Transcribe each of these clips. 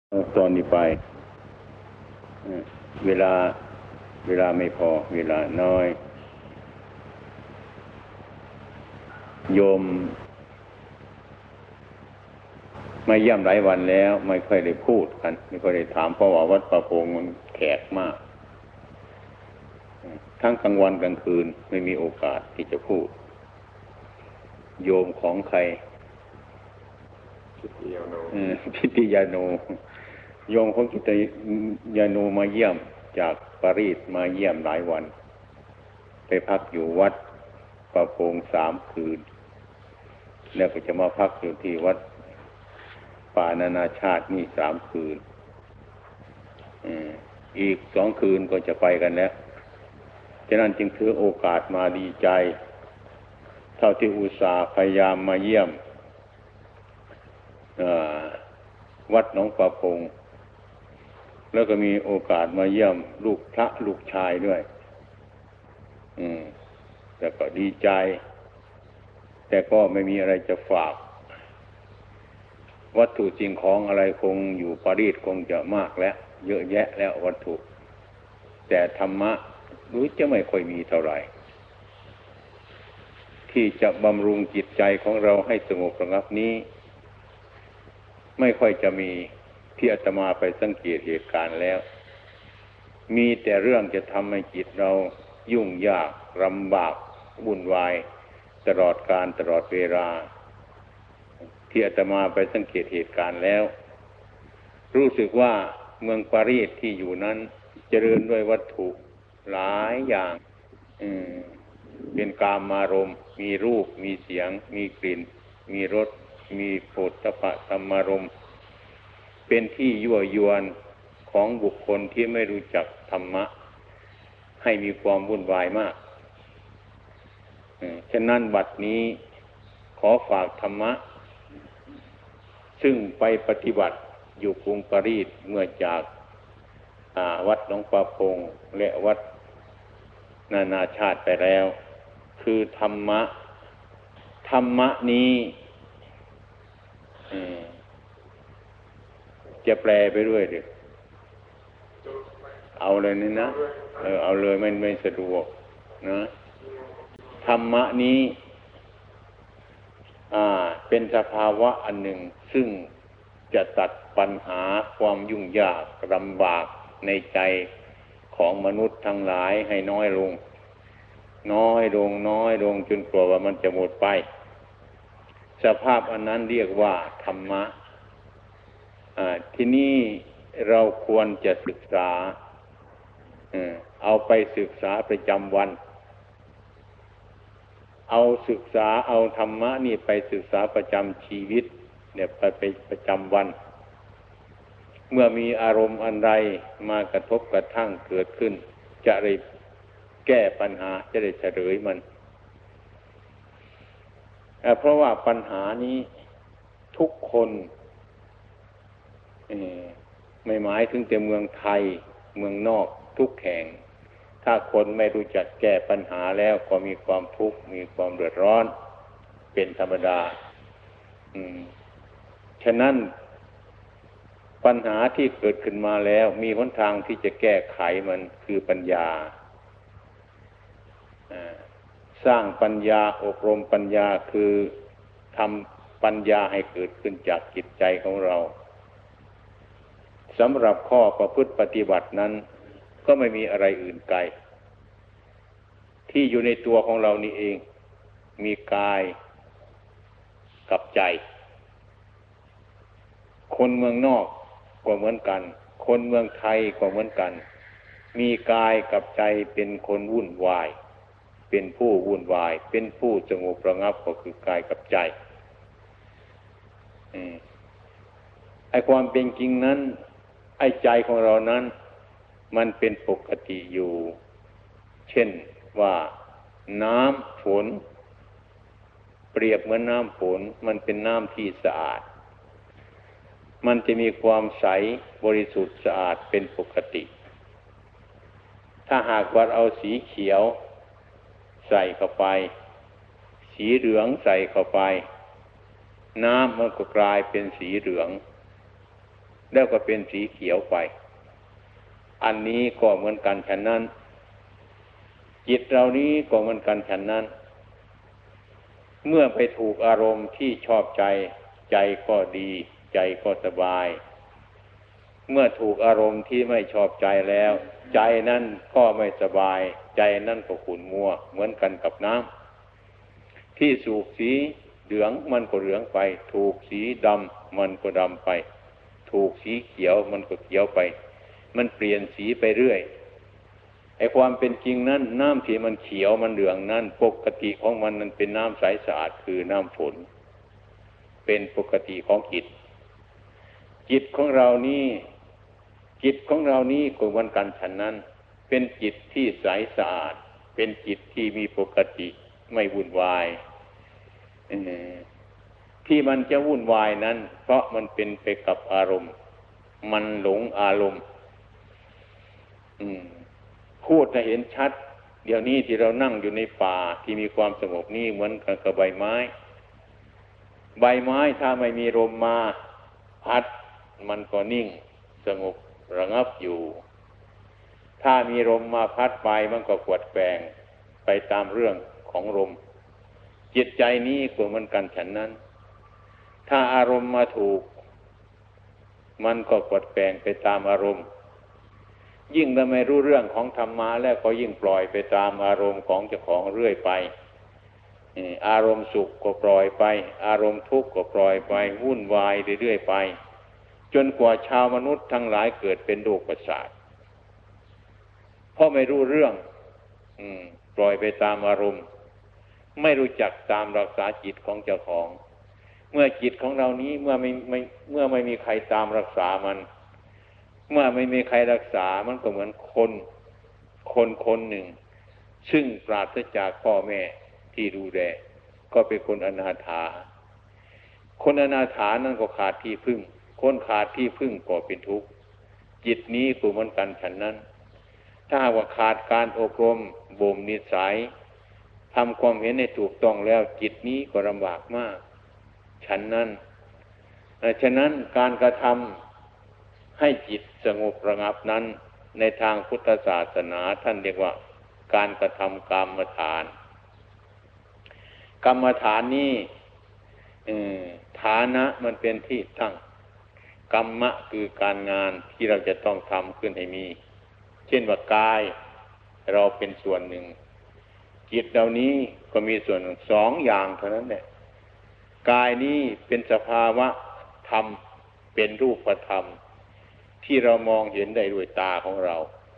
ตอนนี้ไปเวลาไม่พอเวลาน้อยโยมมาเยี่ยมหลายวันแล้วไม่ค่อยได้พูดกันไม่ค่อยได้ถามเพราะว่าวัดประพงมันแขกมากทั้งกลางวันกลางคืนไม่มีโอกาสที่จะพูดโยมของใครพิติยาโนโยมของพิติยาโนมาเยี่ยมจากปารีสมาเยี่ยมหลายวันไปพักอยู่วัดประพง3 คืนแล้วก็จะมาพักอยู่ที่วัดป่านานาชาตินี่3 คืนอีก2 คืนก็จะไปกันแล้วฉะนั้นจึงถือโอกาสมาดีใจเท่าที่อุตส่าห์พยายามมาเยี่ยมวัดหนองประพงแล้วก็มีโอกาสมาเยี่ยมลูกพระลูกชายด้วยแล้วก็ดีใจแต่ก็ไม่มีอะไรจะฝากวัตถุสิ่งของอะไรคงอยู่ปารีสคงจะมากแล้วเยอะแยะแล้ววัตถุแต่ธรรมะรู้จะไม่ค่อยมีเท่าไหร่ที่จะบำรุงจิตใจของเราให้สงบระงับนี้ไม่ค่อยจะมีที่อาตมาไปสังเกตเหตุการณ์แล้วมีแต่เรื่องจะทำให้จิตเรายุ่งยากลำบากวุ่นวายตลอดกาลตลอดเวลาที่อาตมาไปสังเกตเหตุการณ์แล้วรู้สึกว่าเมืองปารีสที่อยู่นั้นเจริญด้วยวัตถุหลายอย่างเป็นกามารมณ์มีรูปมีเสียงมีกลิ่นมีรสมีโผฏฐัพพะธรรมารมณ์เป็นที่ยั่วยวนของบุคคลที่ไม่รู้จักธรรมะให้มีความวุ่นวายมากฉะนั้นบัดนี้ขอฝากธรรมะซึ่งไปปฏิบัติอยู่กรุงปารีสเมื่อจากวัดหนองประพงและวัดนานาชาติไปแล้วคือธรรมะนี้จะแปลไปด้วยดิเอาเลยนี่นะเอาเลยไม่สะดวกนะธรรมะนี้เป็นสภาวะอันหนึ่งซึ่งจะตัดปัญหาความยุ่งยากลำบากในใจของมนุษย์ทั้งหลายให้น้อยลงจนกว่ามันจะหมดไปสภาพอันนั้นเรียกว่าธรรมะที่นี่เราควรจะศึกษาเอาไปศึกษาประจำวันเอาธรรมะนี่ไปศึกษาประจำชีวิตเนี่ยไปประจำวันเมื่อมีอารมณ์อันใดมากระทบกระทั่งเกิดขึ้นจะได้แก้ปัญหาจะได้เฉลยมันเพราะว่าปัญหานี้ทุกคนไม่หมายถึงแต่เมืองไทยเมืองนอกทุกแห่งถ้าคนไม่รู้จักแก้ปัญหาแล้วก็มีความทุกข์มีความเดือดร้อนเป็นธรรมดาฉะนั้นปัญหาที่เกิดขึ้นมาแล้วมีหนทางที่จะแก้ไขมันคือปัญญาสร้างปัญญาอบรมปัญญาคือทำปัญญาให้เกิดขึ้นจากจิตใจของเราสำหรับข้อประพฤติปฏิบัตินั้นก็ไม่มีอะไรอื่นไกลที่อยู่ในตัวของเรานี่เองมีกายกับใจคนเมืองนอกก็เหมือนกันคนเมืองไทยก็เหมือนกันมีกายกับใจเป็นคนวุ่นวายเป็นผู้วุ่นวายเป็นผู้สงบระงับก็คือกายกับใจไอ้ความเป็นจริงนั้นไอ้ใจของเรานั้นมันเป็นปกติอยู่เช่นว่าน้ำฝนเปรียบเหมือนน้ำฝนมันเป็นน้ำที่สะอาดมันจะมีความใสบริสุทธิ์สะอาดเป็นปกติถ้าหากว่าเอาสีเขียวใส่เข้าไปสีเหลืองใส่เข้าไปน้ำมันก็กลายเป็นสีเหลืองแล้วก็เป็นสีเขียวไปอันนี้ก็เหมือนกันฉะนั้นจิตเรานี้ก็เหมือนกันฉะนั้นเมื่อไปถูกอารมณ์ที่ชอบใจใจก็ดีใจก็สบายเมื่อถูกอารมณ์ที่ไม่ชอบใจแล้วใจนั่นก็ไม่สบายใจนั่นก็ขุ่นมัวเหมือนกันกับน้ำที่สูบสีเหลืองมันก็เหลืองไปถูกสีดำมันก็ดำไปถูกสีเขียวมันก็เขียวไปมันเปลี่ยนสีไปเรื่อยไอ้ความเป็นจริงนั้นน้ำที่มันเขียวมันเหลืองนั้นปกติของมันนั้นเป็นน้ำใสสะอาดคือน้ำฝนเป็นปกติของจิตของเรานี่จิตของเรานี่ก็เหมือนกันฉะนั้นเป็นจิตที่ใสสะอาดเป็นจิตที่มีปกติไม่วุ่นวายที่มันจะวุ่นวายนั้นเพราะมันเป็นไปกับอารมณ์มันหลงอารมณ์พูดให้เห็นชัดเดี๋ยวนี้ที่เรานั่งอยู่ในป่าที่มีความสงบนี่เหมือนกับใบไม้ถ้าไม่มีลมมาพัดมันก็นิ่งสงบระงับอยู่ถ้ามีลมมาพัดไปมันก็กวดแกว่งไปตามเรื่องของลมจิตใจนี้ก็เหมือนกันฉันนั้นถ้าอารมณ์มาถูกมันก็กวดแกว่งไปตามอารมณ์ยิ่งถ้าไม่รู้เรื่องของธรรมะแล้วก็ยิ่งปล่อยไปตามอารมณ์ของเจ้าของเรื่อยไปอารมณ์สุขก็ปล่อยไปอารมณ์ทุกข์ก็ปล่อยไปวุ่นวายเรื่อยๆไปจนกว่าชาวมนุษย์ทั้งหลายเกิดเป็นโรคประสาทเพราะไม่รู้เรื่องปล่อยไปตามอารมณ์ไม่รู้จักตามรักษาจิตของเจ้าของเมื่อจิตของเรานี้เมื่อไม่มีใครตามรักษามันเมื่อไม่มีใครรักษามันก็เหมือนคนหนึ่งซึ่งปราศจากพ่อแม่ที่ดูแลก็เป็นคนอนาถาคนอนาถานั่นก็ขาดที่พึ่งคนขาดที่พึ่งก็เป็นทุกข์จิตนี้ก็เหมือนกันฉันนั้นถ้าว่าขาดการอบรมบ่มนิสัยทำความเห็นให้ถูกต้องแล้วจิตนี้ก็ลำบากมากฉันนั้นฉะนั้นการกระทำให้จิตสงบระงับนั้นในทางพุทธศาสนาท่านเรียกว่าการกระทำกรรมฐานกรรมฐานนี้ฐานะมันเป็นที่ตั้งกรรมะคือการงานที่เราจะต้องทำขึ้นให้มีเช่นว่ากายเราเป็นส่วนหนึ่งจิตเหล่านี้ก็มีส่วนสองอย่างเท่านั้นแหละกายนี้เป็นสภาวะธรรมเป็นรูปธรรมที่เรามองเห็นได้ด้วยตาของเรา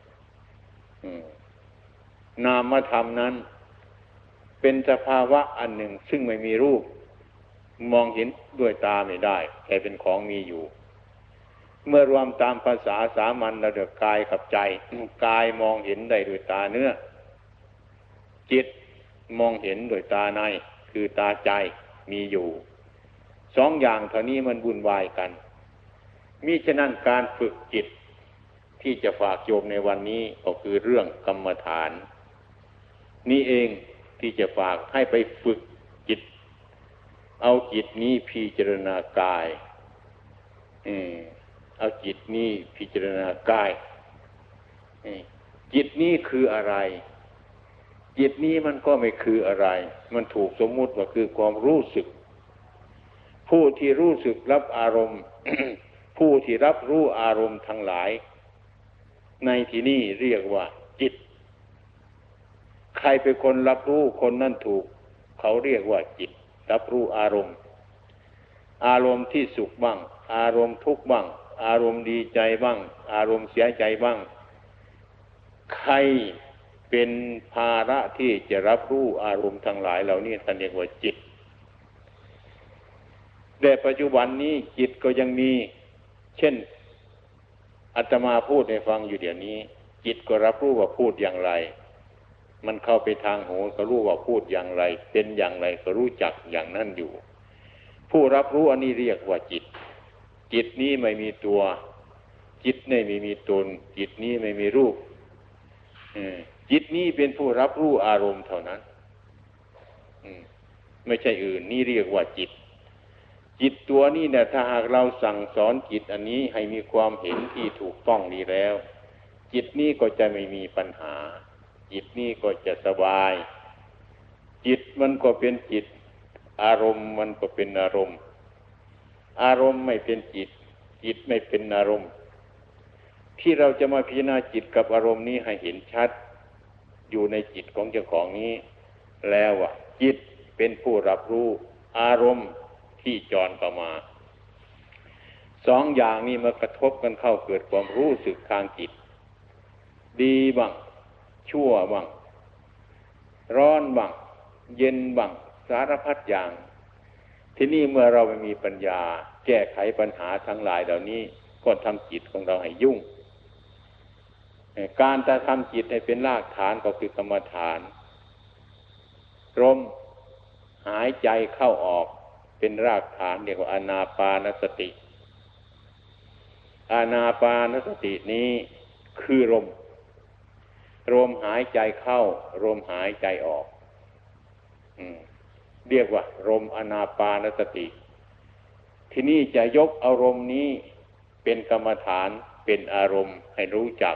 นามธรรมนั้นเป็นสภาวะอันหนึ่งซึ่งไม่มีรูปมองเห็นด้วยตาไม่ได้แต่เป็นของมีอยู่เมื่อรวมตามภาษาสามัญเราเรียกกายกับใจกายมองเห็นได้ด้วยตาเนื้อจิตมองเห็นด้วยตาในคือตาใจมีอยู่สองอย่างเท่านี้มันวุ่นวายกันมิฉะนั้นการฝึกจิตที่จะฝากโยมในวันนี้ก็คือเรื่องกรรมฐานนี่เองที่จะฝากให้ไปฝึกจิตเอาจิตนี้พิจารณากายเอาจิตนี้พิจารณากายจิตนี้คืออะไรจิตนี้มันก็ไม่คืออะไรมันถูกสมมุติว่าคือความรู้สึกผู้ที่รู้สึกรับอารมณ์ ผู้ที่รับรู้อารมณ์ทั้งหลายในที่นี้เรียกว่าจิตใครเป็นคนรับรู้คนนั้นถูกเขาเรียกว่าจิตรับรู้อารมณ์ที่สุขบ้างอารมณ์ทุกข์บ้างอารมณ์ดีใจบ้างอารมณ์เสียใจบ้างใครเป็นภาระที่จะรับรู้อารมณ์ทั้งหลายเหล่านี้ท่านเรียกว่าจิตแต่ปัจจุบันนี้จิตก็ยังมีเช่นอาตมาพูดให้ฟังอยู่เดี๋ยวนี้จิตก็รับรู้ว่าพูดอย่างไรมันเข้าไปทางหูก็รู้ว่าพูดอย่างไรเป็นอย่างไรก็รู้จักอย่างนั้นอยู่ผู้รับรู้อันนี้เรียกว่าจิตจิตนี้ไม่มีตัวจิตนี้ไม่มีตนจิตนี้ไม่มีรูปจิตนี้เป็นผู้รับรู้อารมณ์เท่านั้นไม่ใช่อื่นนี่เรียกว่าจิตจิตตัวนี้เนี่ยถ้าหากเราสั่งสอนจิตอันนี้ให้มีความเห็นที่ถูกต้องดีแล้วจิตนี้ก็จะไม่มีปัญหาจิตนี้ก็จะสบายจิตมันก็เป็นจิตอารมณ์มันก็เป็นอารมณ์อารมณ์ไม่เป็นจิตจิตไม่เป็นอารมณ์ที่เราจะมาพิจารณาจิตกับอารมณ์นี้ให้เห็นชัดอยู่ในจิตของเจ้าของนี้แล้วว่าจิตเป็นผู้รับรู้อารมณ์ที่จรเข้ามาสองอย่างนี้มากระทบกันเข้าเกิดความรู้สึกทางจิตดีบ้างชั่วบ้างร้อนบ้างเย็นบ้างสารพัดอย่างที่นี่เมื่อเราไม่มีปัญญาแก้ไขปัญหาทั้งหลายเหล่านี้ก็ทำจิตของเราให้ยุ่งการจะทำจิตให้เป็นรากฐานก็คือกรรมฐานลมหายใจเข้าออกเป็นรากฐานเรียกว่าอานาปานสติอานาปานสตินี้คือลมหายใจเข้าลมหายใจออกเรียกว่าลมอานาปานสติที่นี่จะยกอารมณ์นี้เป็นกรรมฐานเป็นอารมณ์ให้รู้จัก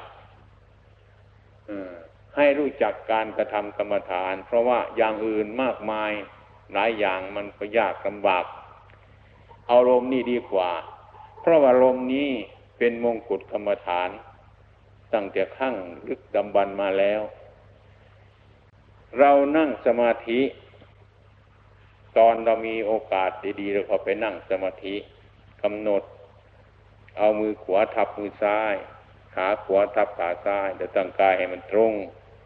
ให้รู้จักการกระทำกรรมฐานเพราะว่าอย่างอื่นมากมายหลายอย่างมันก็ยากลำบากเอาลมนี้ดีกว่าเพราะว่าลมนี้เป็นมงกุฎกรรมฐานตั้งแต่ขั้งลึกดำบรรพ์มาแล้วเรานั่งสมาธิตอนเรามีโอกาสดีๆเราก็ไปนั่งสมาธิกำหนดเอามือขวาทับมือซ้ายขาขวาทับขาซ้ายจะตั้งกายให้มันตรง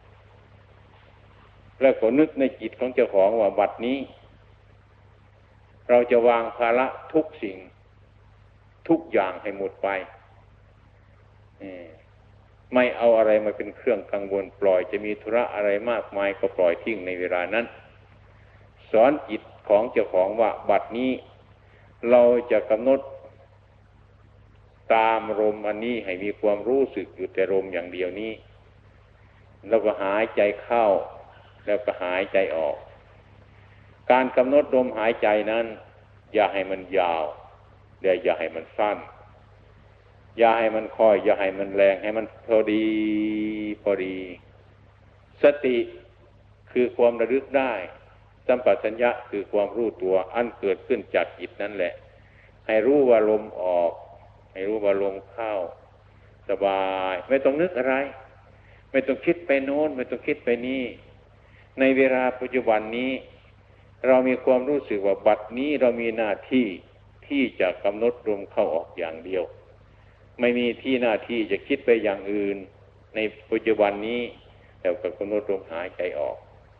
แล้วก็นึกในจิตของเจ้าของว่าบัดนี้เราจะวางภาระทุกสิ่งทุกอย่างให้หมดไปไม่เอาอะไรมาเป็นเครื่องกังวลปล่อยจะมีธุระอะไรมากมายก็ปล่อยทิ้งในเวลานั้นสอนจิตของเจ้าของว่าบัดนี้เราจะกำหนดตามลมอันนี้ให้มีความรู้สึกอยู่แต่ลมอย่างเดียวนี้แล้วก็หายใจเข้าแล้วก็หายใจออกการกำหนดลมหายใจนั้นอย่าให้มันยาวอย่าให้มันสั้นอย่าให้มันค่อยอย่าให้มันแรงให้มันพอดีสติคือความระลึกได้สัมปชัญญะคือความรู้ตัวอันเกิดขึ้นจากจิตนั่นแหละให้รู้ว่าลมออกให้รู้ว่าลมเข้าสบายไม่ต้องนึกอะไรไม่ต้องคิดไปโน้นไม่ต้องคิดไปนี่ในเวลาปัจจุบันนี้เรามีความรู้สึกว่าบัดนี้เรามีหน้าที่ที่จะกำหนดลมเข้าออกอย่างเดียวไม่มีที่หน้าที่จะคิดไปอย่างอื่นในปัจจุบันนี้แล้วก็กำหนดลมหายใจออก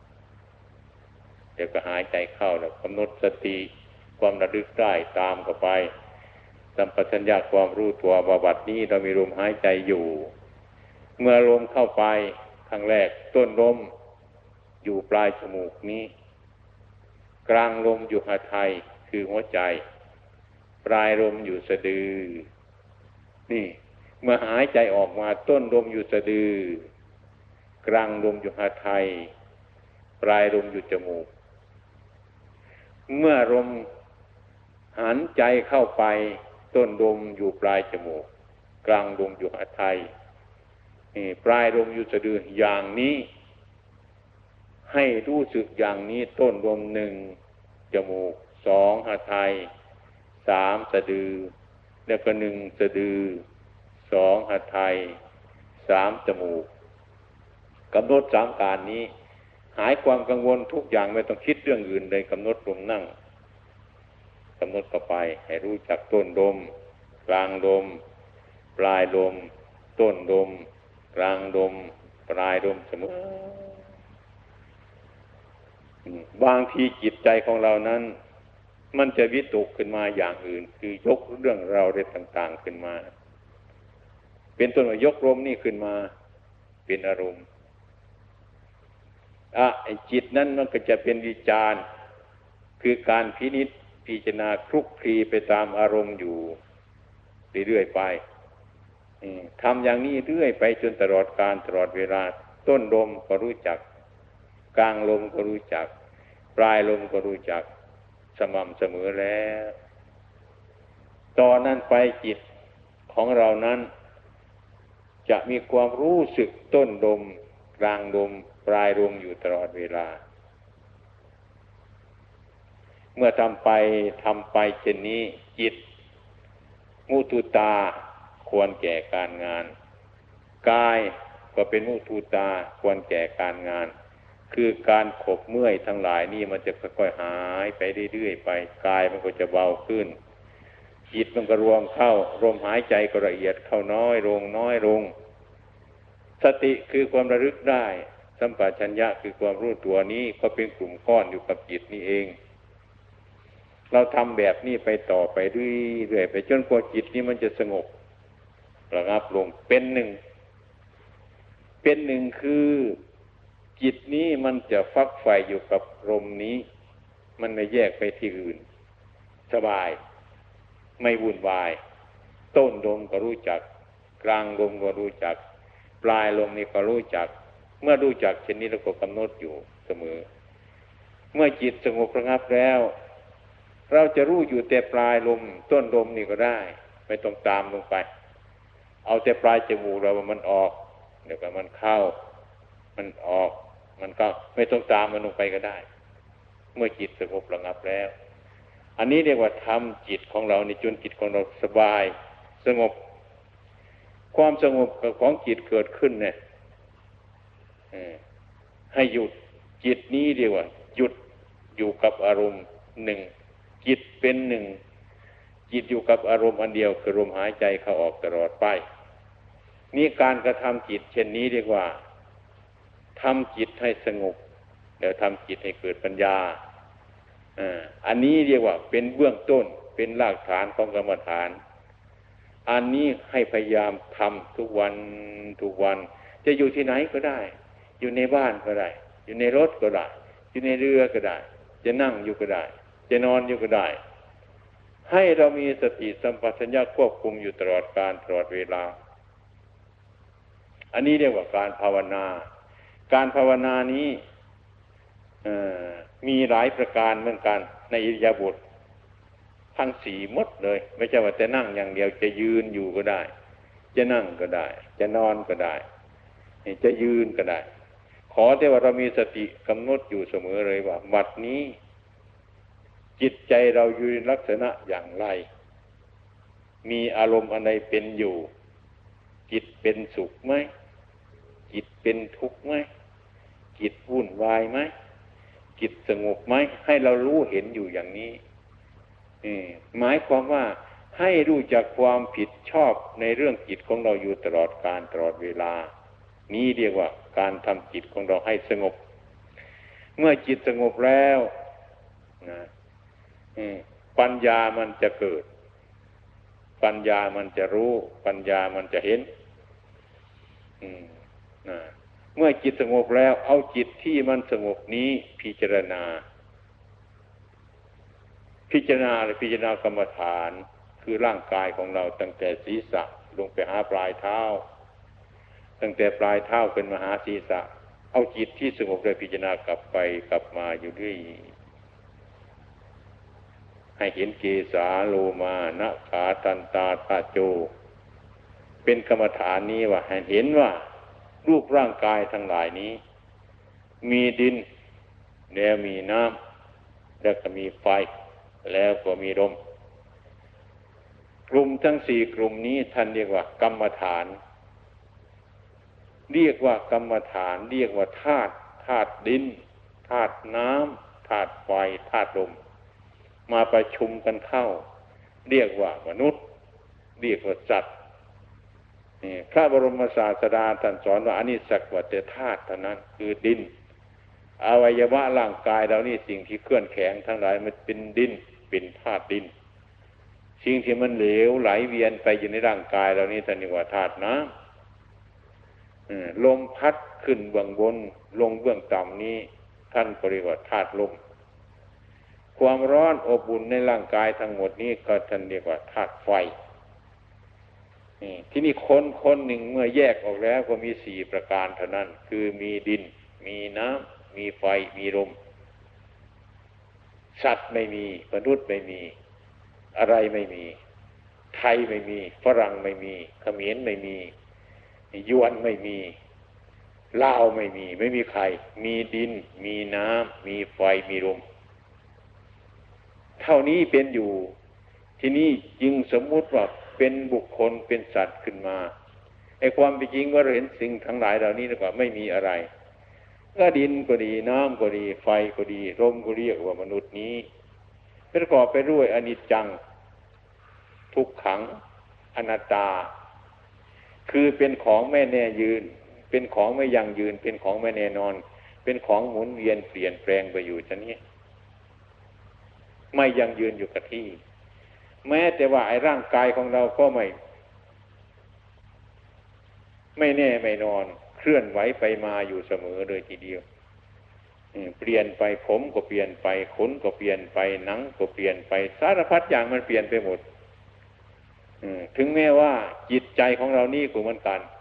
แล้วก็หายใจเข้าแล้วกำหนดสติความระลึกได้ตามเข้าไปสัมปชัญญะความรู้ตัวว่าบัดนี้เรามีลมหายใจอยู่เมื่อลมเข้าไปครั้งแรกต้นลมอยู่ปลายจมูกนี้กลางลมอยู่หัวใจคือหัวใจปลายลมอยู่สะดือนี่เมื่อหายใจออกมาต้นลมอยู่สะดือกลางลมอยู่หัวใจปลายลมอยู่จมูกเมื่อลมหันใจเข้าไปต้นลมอยู่ปลายจมูกกลางลมอยู่หัวใจปลายลมอยู่สะดืออย่างนี้ให้รู้สึกอย่างนี้ต้นลมหนึ่งจมูกสองหัวใจสามสะดือแล้วก็หนึ่งสะดือสองหัวใจสามจมูกกำหนดสามการนี้หายความกังวลทุกอย่างไม่ต้องคิดเรื่องอื่นเลยกำหนดลมนั่งกำหนดเข้าไปให้รู้จักต้นลมกลางลมปลายลมต้นลมกลางลมปลายลมเสมอบางทีจิตใจของเรานั้นมันจะวิตกขึ้นมาอย่างอื่นคือยกเรื่องเราวอะไรต่างๆขึ้นมาเป็นต้นว่ายกลมนี่ขึ้นมาเป็นอารมณ์ไอ้จิตนั้นมันก็จะเป็นวิจารณ์คือการพินิจพิจารณาคลุกคลีไปตามอารมณ์อยู่เรื่อยๆไปทำอย่างนี้เรื่อยไปจนตลอดกาลตลอดเวลาต้นลมก็รู้จักกลางลมก็รู้จักปลายลมก็รู้จักสม่ำเสมอแล้วตอนนั้นไปจิตของเรานั้นจะมีความรู้สึกต้นลมกลางลมปลายลมอยู่ตลอดเวลาเมื่อทำไปเช่นนี้จิตมุตุตาควรแก่การงานกายก็เป็นมุตุตาควรแก่การงานคือการขบเมื่อยทั้งหลายนี่มันจะค่อยๆหายไปเรื่อยๆไปกายมันก็จะเบาขึ้นจิตมันก็รวมเข้าลมหายใจก็ละเอียดเข้าน้อยลงสติคือความระลึกได้สัมปชัญญะคือความรู้ตัวนี้ก็เป็นกลุ่มก้อนอยู่กับจิตนี่เองเราทำแบบนี้ไปต่อไปเรื่อยๆไปจนกว่าจิตนี้มันจะสงบระงับลงเป็นหนึ่งคือจิตนี้มันจะฟักไฟอยู่กับลมนี้มันไม่แยกไปที่อื่นสบายไม่วุ่นวายต้นลมก็รู้จักกลางลมก็รู้จักปลายลมนี่ก็รู้จักเมื่อรู้จักเช่นนี้เราก็กำหนดอยู่เสมอเมื่อจิตสงบระงับแล้วเราจะรู้อยู่แต่ปลายลมต้นลมนี่ก็ได้ไม่ต้องตามลงไปเอาแต่ปลายจมูกเรามันออกเดี๋ยวก็มันเข้ามันออกมันก็ไม่ต้องตามมันลงไปก็ได้เมื่อจิตสงบระงับแล้วอันนี้เรียกว่าทำจิตของเราในจนจิตของเราสบายสงบความสงบของจิตเกิดขึ้นเนี่ยให้หยุดจิตนี้เรียกว่าหยุดอยู่กับอารมณ์หนึ่งจิตเป็นหนึ่งจิตอยู่กับอารมณ์อันเดียวคือลมหายใจเข้าออกตลอดไปนี่การกระทำจิตเช่นนี้เรียกว่าทำจิตให้สงบแล้วทำจิตให้เกิดปัญญาอันนี้เรียกว่าเป็นเบื้องต้นเป็นรากฐานของกรรมฐานอันนี้ให้พยายามทำทุกวันจะอยู่ที่ไหนก็ได้อยู่ในบ้านก็ได้อยู่ในรถก็ได้อยู่ในเรือก็ได้จะนั่งอยู่ก็ได้จะนอนอยู่ก็ได้ให้เรามีสติสัมปชัญญะควบคุมอยู่ตลอดกาลตลอดเวลาอันนี้เรียกว่าการภาวนาการภาวนานี้มีหลายประการเหมือนกันในอิริยาบถทั้งสี่หมดเลยไม่ใช่ว่าแต่นั่งอย่างเดียวจะยืนอยู่ก็ได้จะนั่งก็ได้จะนอนก็ได้จะยืนก็ได้ขอแต่ว่าเรามีสติกำหนดอยู่เสมอเลยว่าบัดนี้จิตใจเราอยู่ในลักษณะอย่างไรมีอารมณ์อะไรเป็นอยู่จิตเป็นสุขไหมจิตเป็นทุกข์ไหมจิตวุ่นวายไหมจิตสงบไหมให้เรารู้เห็นอยู่อย่างนี้หมายความว่าให้รู้จักความผิดชอบในเรื่องจิตของเราอยู่ตลอดกาลตลอดเวลานี้เรียกว่าการทำจิตของเราให้สงบเมื่อจิตสงบแล้วนะปัญญามันจะเกิดปัญญามันจะรู้ปัญญามันจะเห็นเมื่อจิตสงบแล้วเอาจิตที่มันสงบนี้พิจารณาหรือพิจารณากรรมฐานคือร่างกายของเราตั้งแต่ศีรษะลงไปหาปลายเท้าตั้งแต่ปลายเท้าขึ้นมาหาศีรษะเอาจิตที่สงบเลยพิจารณากลับไปกลับมาอยู่ด้วยให้เห็นเกสาโลมานะขาตันตาตาโจเป็นกรรมฐานนี้ว่าให้เห็นว่ารูปร่างกายทั้งหลายนี้มีดินแล้วมีน้ำแล้วก็มีไฟแล้วก็มีลมกลุ่มทั้งสี่กลุ่มนี้ท่านเรียกว่ากรรมฐานเรียกว่ากรรมฐานเรียกว่าธาตุดินธาตุน้ำธาตุไฟธาตุลมมาประชุมกันเข้าเรียกว่ามนุษย์เรียกว่าสัตว์พระบรมศาสดาท่านสอนว่าอันนี้สักว่าแต่ธาตุเท่านั้นคือดินอวัยวะร่างกายเรานี่สิ่งที่เคลื่อนแข็งทั้งหลายมันเป็นดินเป็นธาตุดินสิ่งที่มันเหลวไหลเวียนไปอยู่ในร่างกายเรานี่ท่านเรียกว่าธาตุน้ำลมพัดขึ้นเบื้องบนลงเบื้องต่ำนี้ท่านก็เรียกว่าธาตุลมความร้อนอบอุ่นในร่างกายทั้งหมดนี้ก็ท่านเรียกว่าธาตุไฟที่นี่คนหนึ่งเมื่อแยกออกแล้วก็มีสี่ประการเท่านั้นคือมีดินมีน้ำมีไฟมีลมสัตว์ไม่มีมนุษย์ไม่มีอะไรไม่มีไทยไม่มีฝรั่งไม่มีเขมรไม่มียวนไม่มีลาวไม่มีใครมีดินมีน้ำมีไฟมีลมเท่านี้เป็นอยู่ที่นี่จึงสมมุติว่าเป็นบุคคลเป็นสัตว์ขึ้นมาไอ้ความเป็นจริงว่าเราเห็นสิ่งทั้งหลายเหล่านี้แล้วก็ไม่มีอะไรก็ดินก็ดีน้ำก็ดีไฟก็ดีลมก็เรียกว่ามนุษย์นี้ประกอบไปด้วยอนิจจังทุกขังอนัตตาคือเป็นของไม่แน่ยืนเป็นของไม่ยั่งยืนเป็นของไม่แน่นอนเป็นของหมุนเวียนเปลี่ยนแปลงไปอยู่ชนิดไม่ยั่งยืนอยู่กับที่แม้แต่ว่าไอ้ร่างกายของเราก็ไม่แน่ไม่นอนเคลื่อนไหวไปมาอยู่เสมอเลยทีเดียวเปลี่ยนไปผมก็เปลี่ยนไปขนก็เปลี่ยนไปหนังก็เปลี่ยนไปสารพัดอย่างมันเปลี่ยนไปหมดถึงแม้ว่าจิตใจของเรานี่ก็เหมือนกัน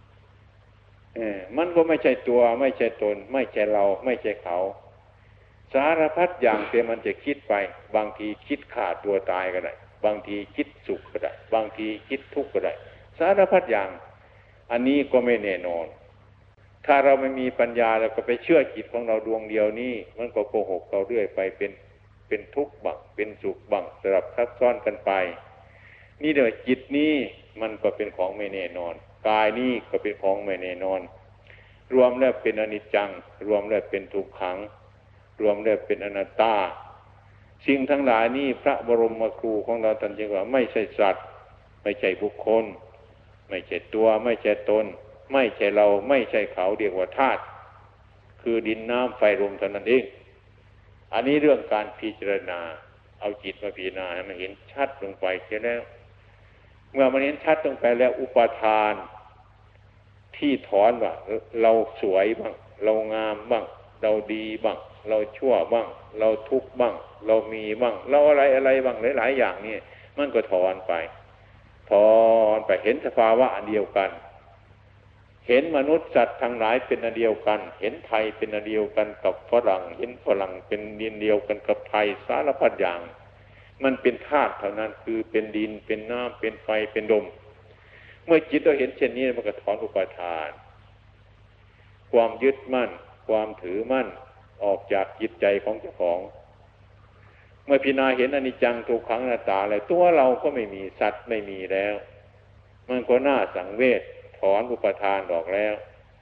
มันก็ไม่ใช่ตัวไม่ใช่ตนไม่ใช่เราไม่ใช่เขาสารพัดอย่างแต่มันจะคิดไปบางทีคิดฆ่าตัวตายก็ได้บางทีคิดสุขก็ได้บางทีคิดทุกข์ก็ได้สารพัดอย่างอันนี้ก็ไม่แน่นอนถ้าเราไม่มีปัญญาแล้วก็ไปเชื่อจิตของเราดวงเดียวนี้มันก็โกหกเราเรื่อยไปเป็นทุกข์บ้างเป็นสุขบ้างสลับซับซ้อนกันไปนี่เดี๋ยวจิตนี้มันก็เป็นของไม่แน่นอนกายนี้ก็เป็นของไม่แน่นอนรวมแล้วเป็นอนิจจังรวมแล้วเป็นทุกขังรวมแล้วเป็นอนัตตาสิ่งทั้งหลายนี้พระบรมครูของเราท่านจึงว่าไม่ใช่สัตว์ไม่ใช่บุคคลไม่ใช่ตัวไม่ใช่ตนไม่ใช่เราไม่ใช่เขาเรียกว่าธาตุคือดินน้ำไฟลมเท่านั้นเองอันนี้เรื่องการพิจารณาเอาจิตมาพิจารณาให้มันเห็นชัดลงไปแค่แล้วเมื่อมันเห็นชัดลงไปแล้วอุปทานที่ถอนว่าเราสวยบ้างเรางามบ้างเราดีบ้างเราชั่วบ้างเราทุกข์บ้างเรามีบ้างเราอะไรบ้างหลายๆอย่างนี่มันก็ถอนไปเห็นสภาวะอันเดียวกันเห็นมนุษย์สัตว์ทั้งหลายเป็นอันเดียวกันเห็นไทยเป็นอันเดียวกันกับฝรั่งเห็นฝรั่งเป็นดินเดียวกันกับไทยสารพัดอย่างมันเป็นธาตุเท่านั้นคือเป็นดินเป็นน้ำเป็นไฟเป็นลมเมื่อจิตเราเห็นเช่นนี้มันก็ถอนอุปาทานความยึดมั่นความถือมั่นออกจากจิตใจของเจ้าของเมื่อพิจารณาเห็นอนิจจังทุกขังอนัตตาแล้วตัวเราก็ไม่มีสัตว์ไม่มีแล้วมันก็น่าสังเวชถอนอุปทานออกแล้ว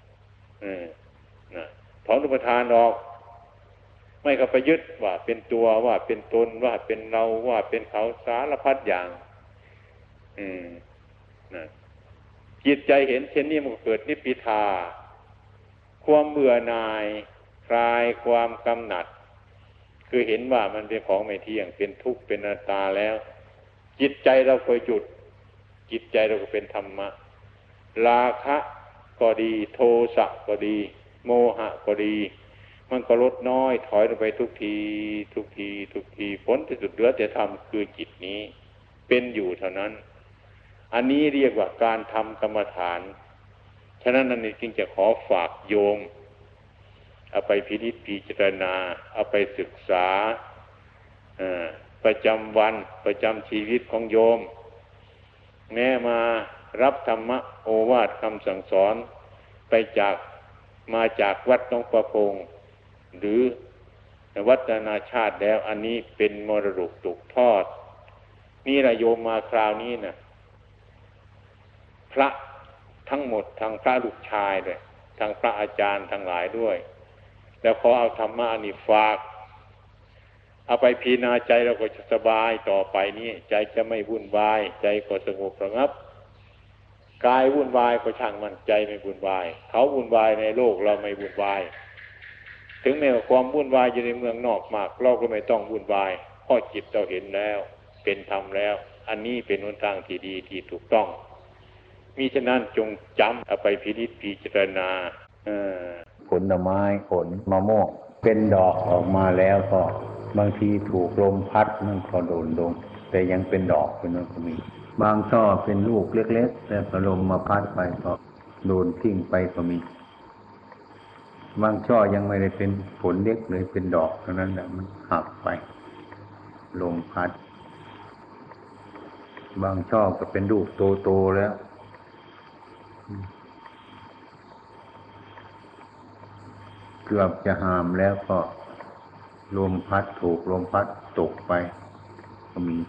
ถอนอุปทานออกไม่ก็ไปยึดว่าเป็นตัวว่าเป็นตนว่าเป็นเราว่าเป็นเขาสารพัดอย่างจิตใจเห็นเช่นนี้มันเกิดนิพพิทาความเบื่อหน่ายคลายความกำหนัดคือเห็นว่ามันเป็นของไม่เที่ยงเป็นทุกข์เป็นอนัตตาแล้วจิตใจเราก็หยุดจิตใจเราก็เป็นธรรมะราคะก็ดีโทสะก็ดีโมหะก็ดีมันก็ลดน้อยถอยลงไปทุกทีผลที่สุดเหลือแต่ธรรมคือจิตนี้เป็นอยู่เท่านั้นอันนี้เรียกว่าการทำกรรมฐานฉะนั้นนั่นจึงจะขอฝากโยมเอาไปพิจารณาเอาไปศึกษาประจำวันประจำชีวิตของโยมแม้มารับธรรมะโอวาทคำสั่งสอนมาจากวัดหนองประพงหรือวัดนานาชาติแล้วอันนี้เป็นมรดกตกทอดนี่ละโยมมาคราวนี้นะพระทั้งหมดทางพระลูกชายด้วยทางพระอาจารย์ทั้งหลายด้วยแล้วขอเอาธรรมะนี่ฝากเอาไปพิจารณาใจเราก็จะสบายต่อไปนี้ใจจะไม่วุ่นวายใจก็สงบระงับกายวุ่นวายก็ช่างมันใจไม่วุ่นวายเขาวุ่นวายในโลกเราไม่วุ่นวายถึงแม้ว่าความวุ่นวายอยู่ในเมืองนอกมากเราก็ไม่ต้องวุ่นวายเพราะจิตเราเห็นแล้วเป็นธรรมแล้วอันนี้เป็นหนทางที่ดีที่ถูกต้องมิฉะนั้นจงจำเอาไปพิจารณาผลไม้ผลมะม่วงเป็นดอกออกมาแล้วก็บางทีถูกลมพัดมันก็โดนลงแต่ยังเป็นดอกเป็นนั้นก็มีบางช่อเป็นลูกเล็กๆแต่พอลมมาพัดไปก็โดนทิ้งไปก็มีบางช่อยังไม่ได้เป็นผลเล็กเลยเป็นดอกเท่านั้นแหละมันหักไปลมพัดบางช่อก็เป็นลูกโตๆแล้วเกือบจะหามแล้วก็ลมพัดถูกลมพัดตกไปก็มี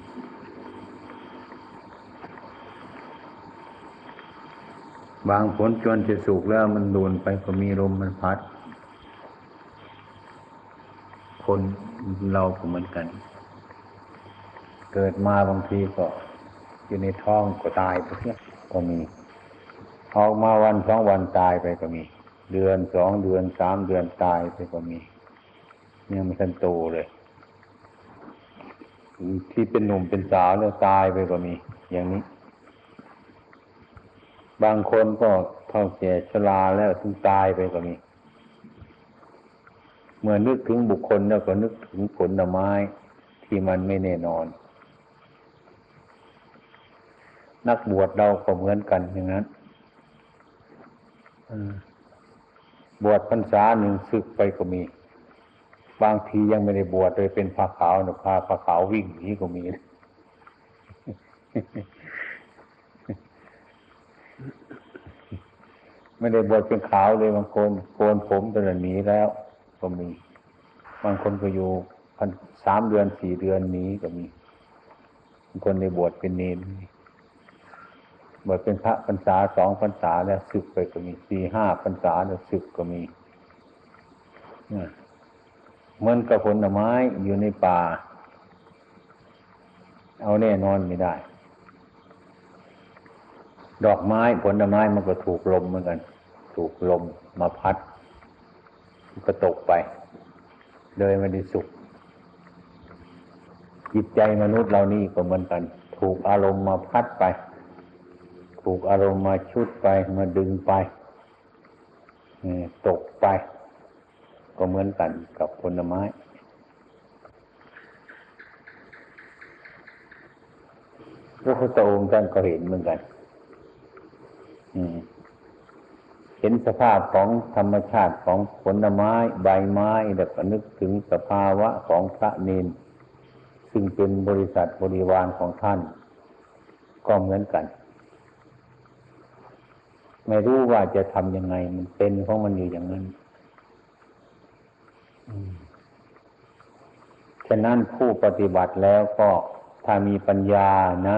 บางผลจนจะสุกแล้วมันโดนไปก็มีลมมันพัดคนเราก็เหมือนกันเกิดมาบางทีก็อยู่ในท้องก็ตายไปเนี่ยก็มีออกมาวันสองวันตายไปก็มีเดือนสองเดือนสามเดือนตายไปก็มีเนี่ยมันทันโตเลยที่เป็นหนุ่มเป็นสาวแล้วตายไปก็มีอย่างนี้บางคนก็เฒ่าแก่ชราแล้วถึงตายไปก็มีเมื่อนึกถึงบุคคลแล้วก็นึกถึงผลไม้ที่มันไม่แน่นอนนักบวชเราก็เหมือนกันอย่างนั้นบวชพรรษาหนึ่งสึกไปก็มีบางทียังไม่ได้บวชเลยเป็นผ้าขาวนะพาผ้าขาววิ่งหนีก็มีไม่ได้บวชเป็นขาวเลยบางคนโกนผมจนหนีแล้วก็มีบางคนก็อยู่3 เดือน4 เดือนหนีก็มีบางคนได้บวชเป็นเณรบวชเป็นพระพรรษา2 พรรษาแล้วสึกไปก็มี4-5 พรรษาแล้วสึกก็มีเหมือนกับผลไม้อยู่ในป่าเอาแน่นอนไม่ได้ดอกไม้ผลไม้มันก็ถูกลมเหมือนกันถูกลมมาพัดมันก็ตกไปเลยไม่ได้สุขจิตใจมนุษย์เรานี่ก็เหมือนกันถูกอารมณ์มาพัดไปถูกอารมณ์มาชุดไปมาดึงไปตกไปก็เหมือนกันกับผลไม้พระพุทธองค์ท่านก็เห็นเหมือนกันเห็นสภาพของธรรมชาติของผลไม้ใบไม้แล้วก็นึกถึงสภาวะของพระเนรซึ่งเป็นบริษัทบริวารของท่านก็เหมือนกันไม่รู้ว่าจะทำยังไงมันเป็นของมันอยู่อย่างนั้นฉะนั้นผู้ปฏิบัติแล้วก็ถ้ามีปัญญานะ